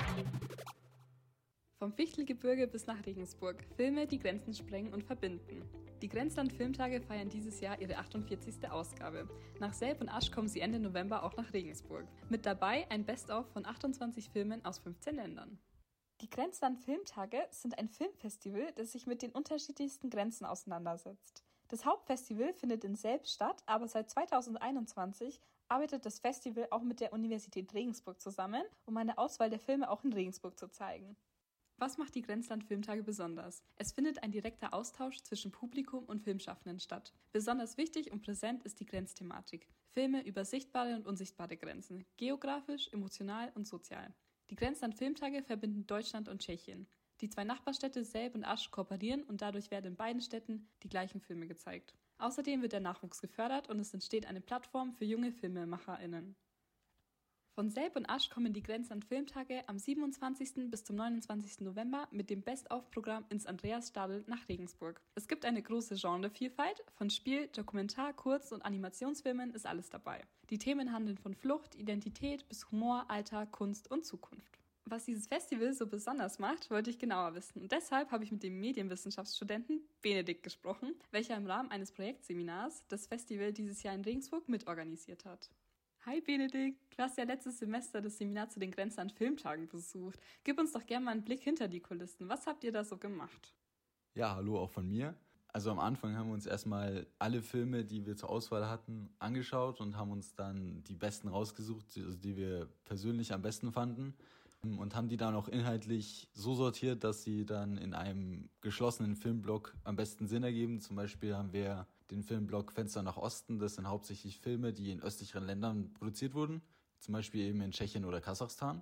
Vom Fichtelgebirge bis nach Regensburg. Filme, die Grenzen sprengen und verbinden. Die Grenzland-Filmtage feiern dieses Jahr ihre 48. Ausgabe. Nach Selb und Asch kommen sie Ende November auch nach Regensburg. Mit dabei ein Best-of von 28 Filmen aus 15 Ländern.
Die Grenzland-Filmtage sind ein Filmfestival, das sich mit den unterschiedlichsten Grenzen auseinandersetzt. Das Hauptfestival findet in Selb statt, aber seit 2021 arbeitet das Festival auch mit der Universität Regensburg zusammen, um eine Auswahl der Filme auch in Regensburg zu zeigen.
Was macht die Grenzland-Filmtage besonders? Es findet ein direkter Austausch zwischen Publikum und Filmschaffenden statt. Besonders wichtig und präsent ist die Grenzthematik. Filme über sichtbare und unsichtbare Grenzen, geografisch, emotional und sozial. Die Grenzland-Filmtage verbinden Deutschland und Tschechien. Die zwei Nachbarstädte Selb und Asch kooperieren und dadurch werden in beiden Städten die gleichen Filme gezeigt. Außerdem wird der Nachwuchs gefördert und es entsteht eine Plattform für junge FilmemacherInnen. Von Selb und Asch kommen die Grenzland-Filmtage am 27. bis zum 29. November mit dem Best-of-Programm ins Andreasstadl nach Regensburg. Es gibt eine große Genrevielfalt, von Spiel-, Dokumentar-, Kurz- und Animationsfilmen ist alles dabei. Die Themen handeln von Flucht, Identität bis Humor, Alltag, Kunst und Zukunft. Was dieses Festival so besonders macht, wollte ich genauer wissen. Und deshalb habe ich mit dem Medienwissenschaftsstudenten Benedikt gesprochen, welcher im Rahmen eines Projektseminars das Festival dieses Jahr in Regensburg mitorganisiert hat. Hi Benedikt, du hast ja letztes Semester das Seminar zu den Grenzland-Filmtagen besucht. Gib uns doch gerne mal einen Blick hinter die Kulissen. Was habt ihr da so gemacht?
Ja, hallo auch von mir. Also am Anfang haben wir uns erstmal alle Filme, die wir zur Auswahl hatten, angeschaut und haben uns dann die besten rausgesucht, also die wir persönlich am besten fanden. Und haben die dann auch inhaltlich so sortiert, dass sie dann in einem geschlossenen Filmblock am besten Sinn ergeben. Zum Beispiel haben wir den Filmblock Fenster nach Osten. Das sind hauptsächlich Filme, die in östlicheren Ländern produziert wurden. Zum Beispiel eben in Tschechien oder Kasachstan.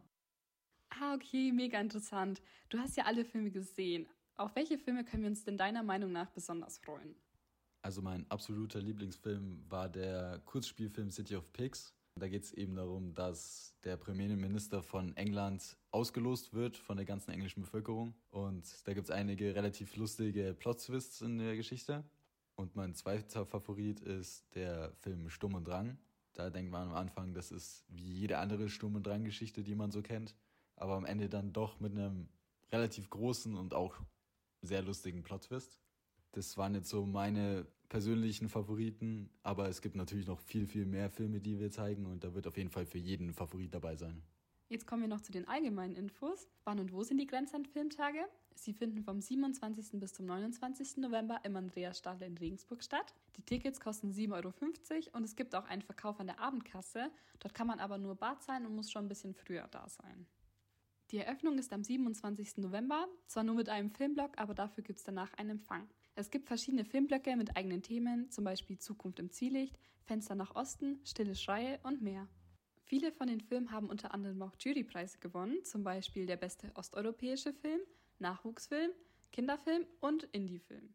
Ah, okay, mega interessant. Du hast ja alle Filme gesehen. Auf welche Filme können wir uns denn deiner Meinung nach besonders freuen?
Also mein absoluter Lieblingsfilm war der Kurzspielfilm City of Pigs. Da geht es eben darum, dass der Premierminister von England ausgelost wird von der ganzen englischen Bevölkerung. Und da gibt es einige relativ lustige Plot-Twists in der Geschichte. Und mein zweiter Favorit ist der Film Sturm und Drang. Da denkt man am Anfang, das ist wie jede andere Sturm- und Drang-Geschichte, die man so kennt. Aber am Ende dann doch mit einem relativ großen und auch sehr lustigen Plot-Twist. Das waren jetzt so meine persönlichen Favoriten, aber es gibt natürlich noch viel, viel mehr Filme, die wir zeigen und da wird auf jeden Fall für jeden Favorit dabei sein.
Jetzt kommen wir noch zu den allgemeinen Infos. Wann und wo sind die Grenzland-Filmtage? Sie finden vom 27. bis zum 29. November im Andreasstadl in Regensburg statt. Die Tickets kosten 7,50 € und es gibt auch einen Verkauf an der Abendkasse. Dort kann man aber nur bar zahlen und muss schon ein bisschen früher da sein. Die Eröffnung ist am 27. November, zwar nur mit einem Filmblock, aber dafür gibt es danach einen Empfang. Es gibt verschiedene Filmblöcke mit eigenen Themen, zum Beispiel Zukunft im Zwielicht, Fenster nach Osten, Stille Schreie und mehr. Viele von den Filmen haben unter anderem auch Jurypreise gewonnen, zum Beispiel der beste osteuropäische Film, Nachwuchsfilm, Kinderfilm und Indiefilm.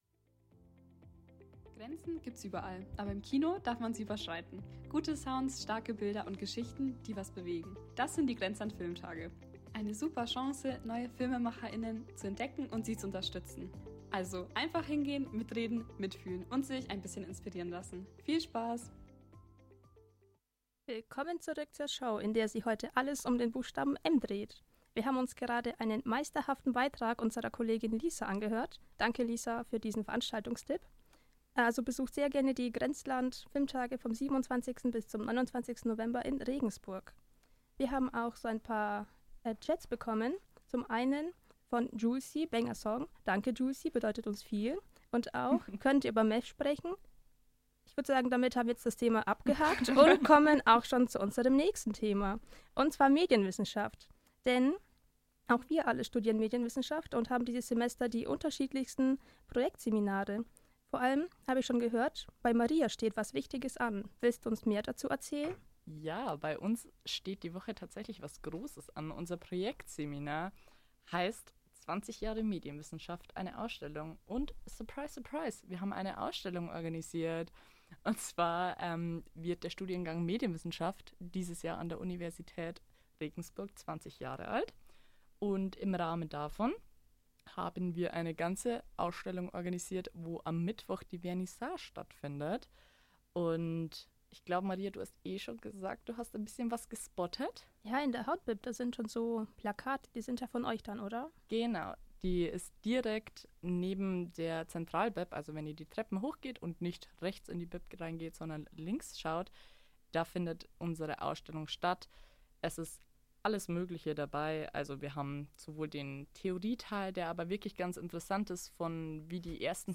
Grenzen gibt's überall, aber im Kino darf man sie überschreiten. Gute Sounds, starke Bilder und Geschichten, die was bewegen. Das sind die Grenzland-Filmtage. Eine super Chance, neue FilmemacherInnen zu entdecken und sie zu unterstützen. Also einfach hingehen, mitreden, mitfühlen und sich ein bisschen inspirieren lassen. Viel Spaß!
Willkommen zurück zur Show, in der sich heute alles um den Buchstaben M dreht. Wir haben uns gerade einen meisterhaften Beitrag unserer Kollegin Lisa angehört. Danke Lisa für diesen Veranstaltungstipp. Also besucht sehr gerne die Grenzland-Filmtage vom 27. bis zum 29. November in Regensburg. Wir haben auch so ein paar Chats bekommen. Zum einen von Julesy, Banger Song. Danke Julesy, bedeutet uns viel. Und auch könnt ihr über MEF sprechen. Ich würde sagen, damit haben wir jetzt das Thema abgehakt und kommen auch schon zu unserem nächsten Thema. Und zwar Medienwissenschaft. Denn auch wir alle studieren Medienwissenschaft und haben dieses Semester die unterschiedlichsten Projektseminare. Vor allem, habe ich schon gehört, bei Maria steht was Wichtiges an. Willst du uns mehr dazu erzählen?
Ja, bei uns steht die Woche tatsächlich was Großes an. Unser Projektseminar heißt 20 Jahre Medienwissenschaft, eine Ausstellung. Und surprise, surprise, wir haben eine Ausstellung organisiert. Und zwar wird der Studiengang Medienwissenschaft dieses Jahr an der Universität Regensburg 20 Jahre alt. Und im Rahmen davon haben wir eine ganze Ausstellung organisiert, wo am Mittwoch die Vernissage stattfindet. Und ich glaube, Maria, du hast schon gesagt, du hast ein bisschen was gespottet.
Ja, in der Hautbib, da sind schon so Plakate, die sind ja von euch dann, oder?
Genau, die ist direkt neben der Zentralbib, also wenn ihr die Treppen hochgeht und nicht rechts in die Bib reingeht, sondern links schaut, da findet unsere Ausstellung statt. Es ist alles Mögliche dabei. Also wir haben sowohl den Theorieteil, der aber wirklich ganz interessant ist, von wie die ersten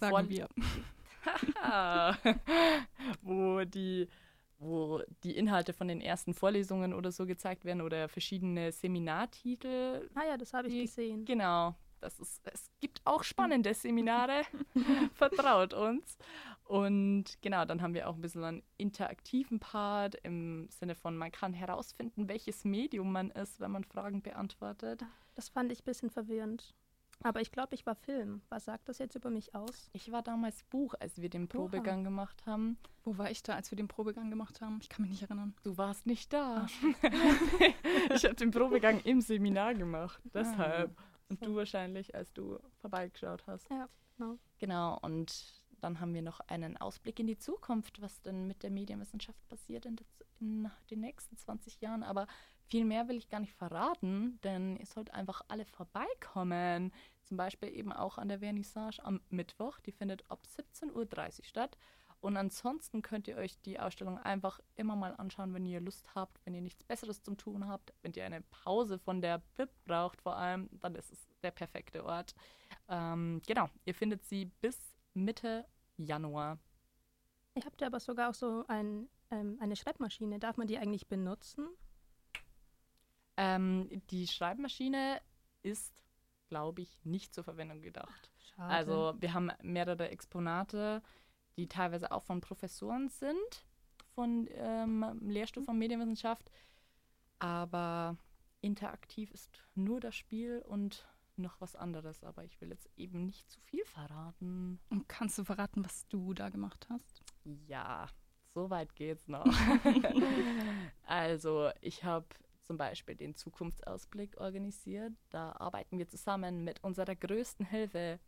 wo die Inhalte von den ersten Vorlesungen oder so gezeigt werden oder verschiedene Seminartitel.
Ah ja, das habe ich gesehen.
Genau. Es gibt auch spannende Seminare, vertraut uns. Und genau, dann haben wir auch ein bisschen einen interaktiven Part im Sinne von, man kann herausfinden, welches Medium man ist, wenn man Fragen beantwortet.
Das fand ich ein bisschen verwirrend. Aber ich glaube, ich war Film. Was sagt das jetzt über mich aus?
Ich war damals Buch, als wir den Probegang gemacht haben.
Wo war ich da, als wir den Probegang gemacht haben? Ich kann mich nicht erinnern.
Du warst nicht da. Ich habe den Probegang im Seminar gemacht, deshalb. Und du wahrscheinlich, als du vorbeigeschaut hast.
Ja, genau.
Genau, und dann haben wir noch einen Ausblick in die Zukunft, was denn mit der Medienwissenschaft passiert in den nächsten 20 Jahren. Aber viel mehr will ich gar nicht verraten, denn ihr sollt einfach alle vorbeikommen. Zum Beispiel eben auch an der Vernissage am Mittwoch. Die findet ab 17:30 Uhr statt. Und ansonsten könnt ihr euch die Ausstellung einfach immer mal anschauen, wenn ihr Lust habt, wenn ihr nichts Besseres zum Tun habt, wenn ihr eine Pause von der Bib braucht vor allem, dann ist es der perfekte Ort. Genau, ihr findet sie bis Mitte Januar.
Ihr habt ja aber sogar auch so eine Schreibmaschine. Darf man die eigentlich benutzen?
Die Schreibmaschine ist, glaube ich, nicht zur Verwendung gedacht.
Schade.
Also wir haben mehrere Exponate, die teilweise auch von Professoren sind, von Lehrstuhl von Medienwissenschaft. Aber interaktiv ist nur das Spiel und noch was anderes. Aber ich will jetzt eben nicht zu viel verraten.
Und kannst du verraten, was du da gemacht hast?
Ja, so weit geht's noch. Also ich habe zum Beispiel den Zukunftsausblick organisiert. Da arbeiten wir zusammen mit unserer größten Hilfe.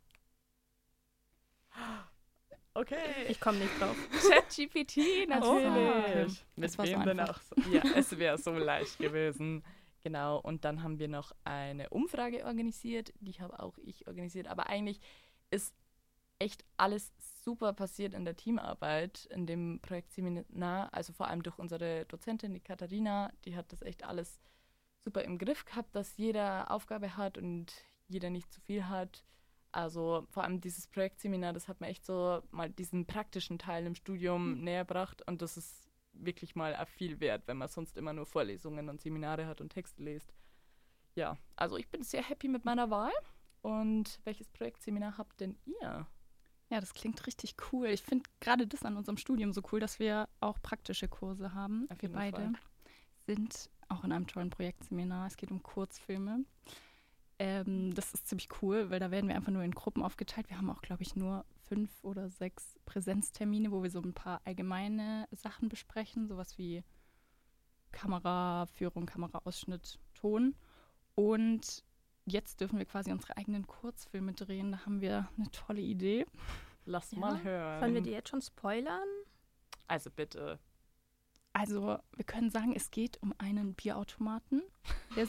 Okay.
Ich komme nicht drauf.
ChatGPT natürlich.
Okay.
Mit
war so
wem denn
einfach.
auch? Ja, es wäre so leicht gewesen. Genau, und dann haben wir noch eine Umfrage organisiert. Die habe auch ich organisiert. Aber eigentlich ist echt alles super passiert in der Teamarbeit, in dem Projektseminar. Also vor allem durch unsere Dozentin, die Katharina. Die hat das echt alles super im Griff gehabt, dass jeder Aufgabe hat und jeder nicht zu viel hat. Also vor allem dieses Projektseminar, das hat mir echt so mal diesen praktischen Teil im Studium näher gebracht. Und das ist wirklich mal viel wert, wenn man sonst immer nur Vorlesungen und Seminare hat und Texte liest. Ja, also ich bin sehr happy mit meiner Wahl. Und welches Projektseminar habt denn ihr?
Ja, das klingt richtig cool. Ich finde gerade das an unserem Studium so cool, dass wir auch praktische Kurse haben.
Auf
Wir
jeden
beide
Fall.
sind auch in einem tollen Projektseminar. Es geht um Kurzfilme. Das ist ziemlich cool, weil da werden wir einfach nur in Gruppen aufgeteilt. Wir haben auch, glaube ich, nur 5 oder 6 Präsenztermine, wo wir so ein paar allgemeine Sachen besprechen, sowas wie Kameraführung, Kameraausschnitt, Ton. Und jetzt dürfen wir quasi unsere eigenen Kurzfilme drehen. Da haben wir eine tolle Idee.
Lass mal hören.
Sollen wir die jetzt schon spoilern?
Also bitte.
Also, wir können sagen, es geht um einen Bierautomaten, der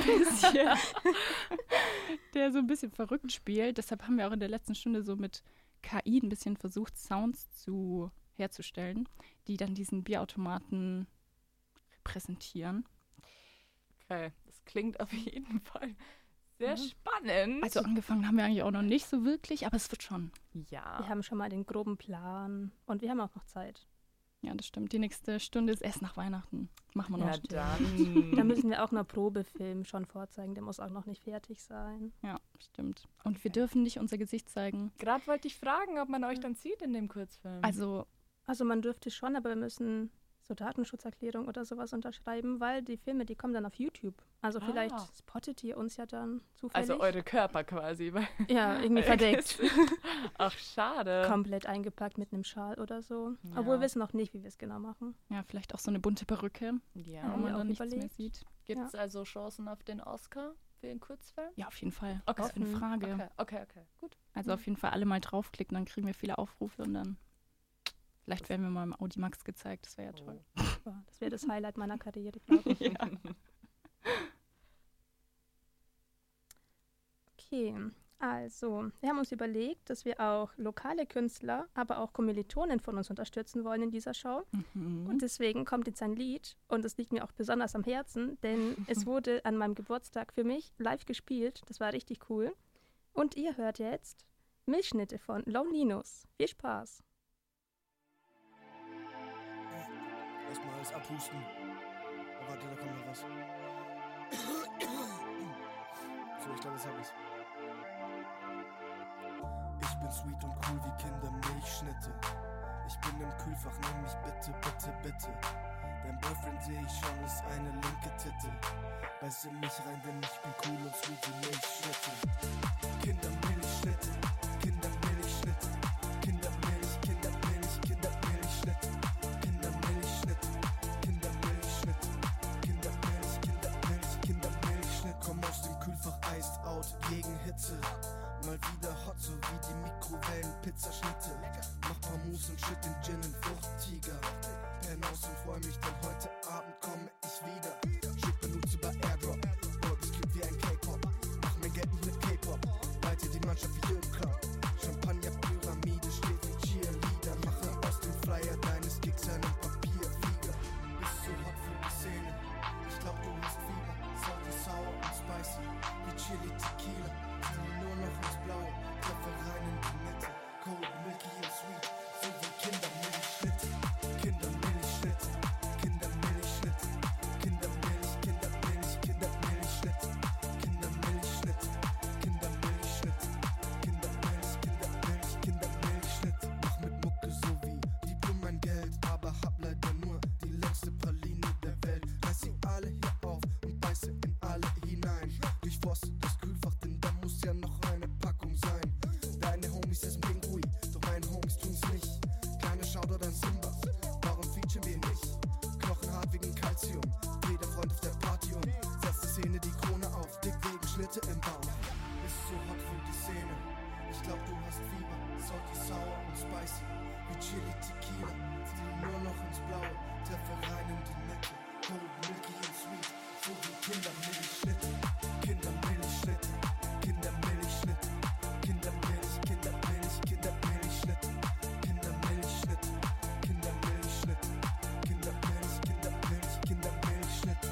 so ein bisschen verrückt spielt. Deshalb haben wir auch in der letzten Stunde so mit KI ein bisschen versucht, Sounds herzustellen, die dann diesen Bierautomaten repräsentieren.
Okay, das klingt auf jeden Fall Sehr spannend.
Also angefangen haben wir eigentlich auch noch nicht so wirklich, aber es wird schon.
Ja.
Wir haben schon mal den groben Plan und wir haben auch noch Zeit.
Ja, das stimmt. Die nächste Stunde ist erst nach Weihnachten. Machen wir noch.
Ja, dann.
Da müssen wir auch noch Probefilm schon vorzeigen. Der muss auch noch nicht fertig sein.
Ja, stimmt. Und wir dürfen nicht unser Gesicht zeigen.
Gerade wollte ich fragen, ob man euch dann sieht in dem Kurzfilm.
Also
man dürfte schon, aber wir müssen so Datenschutzerklärung oder sowas unterschreiben, weil die Filme, die kommen dann auf YouTube. Also vielleicht spottet ihr uns ja dann zufällig.
Also eure Körper quasi.
Ja, irgendwie verdeckt.
Ach, schade.
Komplett eingepackt mit einem Schal oder so. Ja. Obwohl wir wissen noch nicht, wie wir es genau machen.
Ja, vielleicht auch so eine bunte Perücke, wo man dann nichts mehr sieht.
Gibt es also Chancen auf den Oscar für den Kurzfilm?
Ja, auf jeden Fall.
Okay.
Das ist eine Frage.
Okay, gut.
Also auf jeden Fall alle mal draufklicken, dann kriegen wir viele Aufrufe und dann vielleicht werden wir mal im Audimax gezeigt. Das wäre ja toll.
Das wäre das Highlight meiner Karriere, glaube ich.
Ja.
Okay, also wir haben uns überlegt, dass wir auch lokale Künstler, aber auch Kommilitonen von uns unterstützen wollen in dieser Show. Und deswegen kommt jetzt ein Lied und es liegt mir auch besonders am Herzen, denn es wurde an meinem Geburtstag für mich live gespielt. Das war richtig cool. Und ihr hört jetzt Milchschnitte von Lonlinus. Viel Spaß!
Erstmal alles abhusten. Oh, warte, da kommt noch was. So, ich glaube, jetzt hab ich's. Ich bin sweet und cool wie Kindermilchschnitte. Ich bin im Kühlfach, nimm mich bitte, bitte, bitte. Dein Boyfriend seh ich schon, ist eine linke Titte. Beiß in mich rein, denn ich bin cool und sweet wie Milchschnitte. Kindermilchschnitte, Kindermilchschnitte, Kindermilch, Kindermilch, Kindermilchschnitte. Komm aus dem Kühlfach, iced out, gegen Hitze. Mal wieder hot, so wie die Mikrowellen-Pizzaschnitte. Mach paar Moves und shit den Gin in Fruchttiger. Hinaus und freu mich, denn heute Abend komme ich wieder. Schick Benutze bei Airdrop, boah, das klingt wie ein K-Pop. Mach mein Geld nicht mit K-Pop, leite die Mannschaft wie im Club. Champagner-Pyramide steht wie Cheerleader. Mache aus dem Flyer deines Gigs einen Papierflieger. Bist so hot für die Szene, ich glaub du hast Fieber. Salty, sour und spicy, wie Chili Tequila. Zieh nur noch ins Blaue, treffe rein in die Mitte. Cold, milky und sweet, so wie Kindermilchschnitte. Kindermilchschnitte, Kindermilchschnitte, Kindermilch, Kindermilch, Kindermilchschnitte. Kindermilchschnitte, Kindermilchschnitte, Kindermilch, Kindermilch, Kindermilchschnitte. Mach mit Mucke so wie die Blumen mein Geld, aber hab leider nur die längste Praline der Welt. Reiß sie alle hier auf und beiße in alle hinein. Durchforste das Kühlfach, denn da muss ja noch eine Packung sein. Deine Homies essen Pinguin, doch meine Homies tun's nicht. Kleiner Shoutout an Simba, warum featuren wir nicht? Knochenhart wegen Calcium, jeder Freund auf der Party und setzt die Szene die Krone auf, dick wegen Schnitte im Bauch. Bist so hot für die Szene, ich glaub du hast Fieber. Salty, sour und spicy, wie Chili Tequila. Zieh nur noch ins Blaue, treffe rein in die Mitte. Cold, milky und sweet, so wie Kindermilchschnitte. Kindermilchschnitte, Kindermilchschnitte, Kindermilch, Kindermilch, Kindermilchschnitte. Kindermilchschnitte, Kindermilchschnitte, Kindermilch, Kindermilch, Kindermilchschnitte.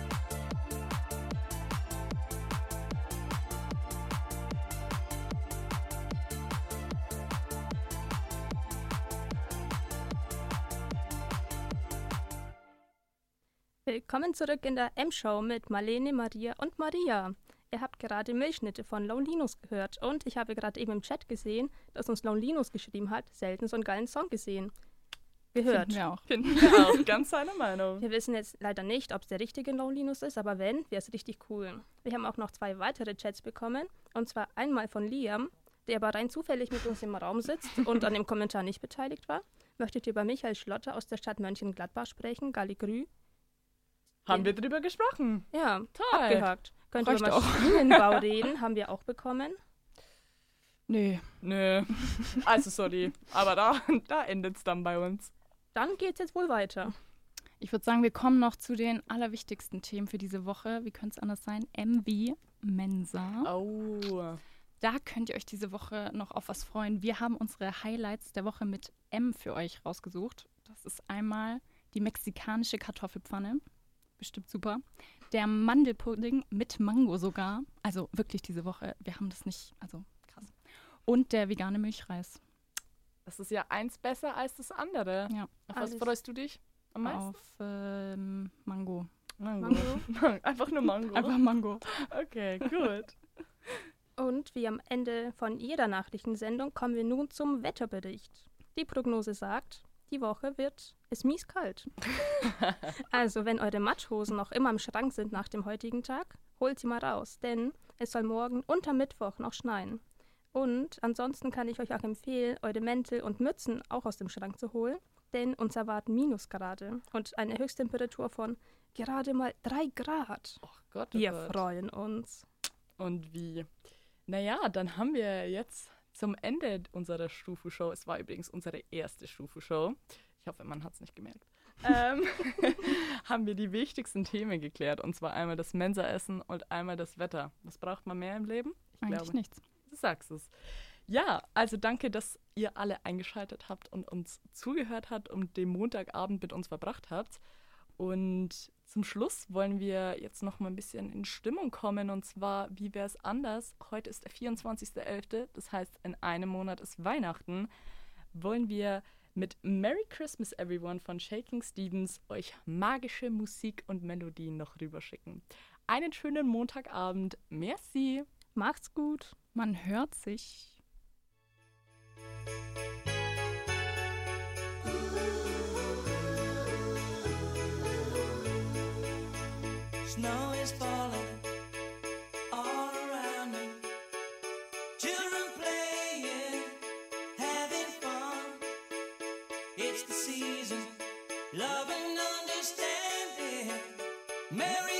Willkommen zurück in der M-Show mit Marlene, Maria und Maria. Ihr habt gerade Milchschnitte von Lonlinus gehört und ich habe gerade eben im Chat gesehen, dass uns Lonlinus geschrieben hat, selten so einen geilen Song gesehen. Gehört.
Finden wir auch.
Finden wir auch, ganz seine Meinung.
Wir wissen jetzt leider nicht, ob es der richtige Lonlinus ist, aber wenn, wäre es richtig cool. Wir haben auch noch 2 weitere Chats bekommen und zwar einmal von Liam, der aber rein zufällig mit uns im Raum sitzt und an dem Kommentar nicht beteiligt war. Möchtet ihr über Michael Schlotter aus der Stadt Mönchengladbach sprechen, Galligrü?
Haben wir drüber gesprochen.
Ja,
toll.
Abgehakt. Könnt ihr
Reicht
über
auch.
Maschinenbau reden? Haben wir auch bekommen.
Nö.
Also sorry, aber da endet es dann bei uns.
Dann geht's jetzt wohl weiter.
Ich würde sagen, wir kommen noch zu den allerwichtigsten Themen für diese Woche. Wie könnte es anders sein? MV Mensa.
Oh.
Da könnt ihr euch diese Woche noch auf was freuen. Wir haben unsere Highlights der Woche mit M für euch rausgesucht. Das ist einmal die mexikanische Kartoffelpfanne. Bestimmt super. Der Mandelpudding mit Mango sogar. Also wirklich diese Woche. Wir haben das nicht, also krass. Und der vegane Milchreis.
Das ist ja eins besser als das andere.
Ja.
Auf was freust du dich am meisten?
Auf Mango.
Mango. Einfach nur Mango.
Einfach Mango.
Okay, gut.
Und wie am Ende von jeder Nachrichtensendung kommen wir nun zum Wetterbericht. Die Prognose sagt, die Woche wird es mies kalt. Also, wenn eure Matschhosen noch immer im Schrank sind nach dem heutigen Tag, holt sie mal raus, denn es soll morgen und am Mittwoch noch schneien. Und ansonsten kann ich euch auch empfehlen, eure Mäntel und Mützen auch aus dem Schrank zu holen, denn uns erwarten Minusgrade und eine Höchsttemperatur von gerade mal 3 Grad.
Oh Gott,
wir
Gott.
freuen uns.
Und wie? Naja, dann haben wir jetzt zum Ende unserer Stufu-Show, es war übrigens unsere erste Stufu-Show, ich hoffe, man hat es nicht gemerkt, haben wir die wichtigsten Themen geklärt. Und zwar einmal das Mensaessen und einmal das Wetter. Was braucht man mehr im Leben? Ich
Eigentlich
glaube
nichts.
Du sagst es. Ja, also danke, dass ihr alle eingeschaltet habt und uns zugehört habt und den Montagabend mit uns verbracht habt. Und zum Schluss wollen wir jetzt noch mal ein bisschen in Stimmung kommen. Und zwar, wie wäre es anders? Heute ist der 24.11., das heißt, in einem Monat ist Weihnachten. Wollen wir mit Merry Christmas Everyone von Shaking Stevens euch magische Musik und Melodien noch rüberschicken. Einen schönen Montagabend. Merci.
Macht's gut.
Man hört sich.
Snow is falling all around me. Children playing, having fun. It's the season, love and understanding. Merry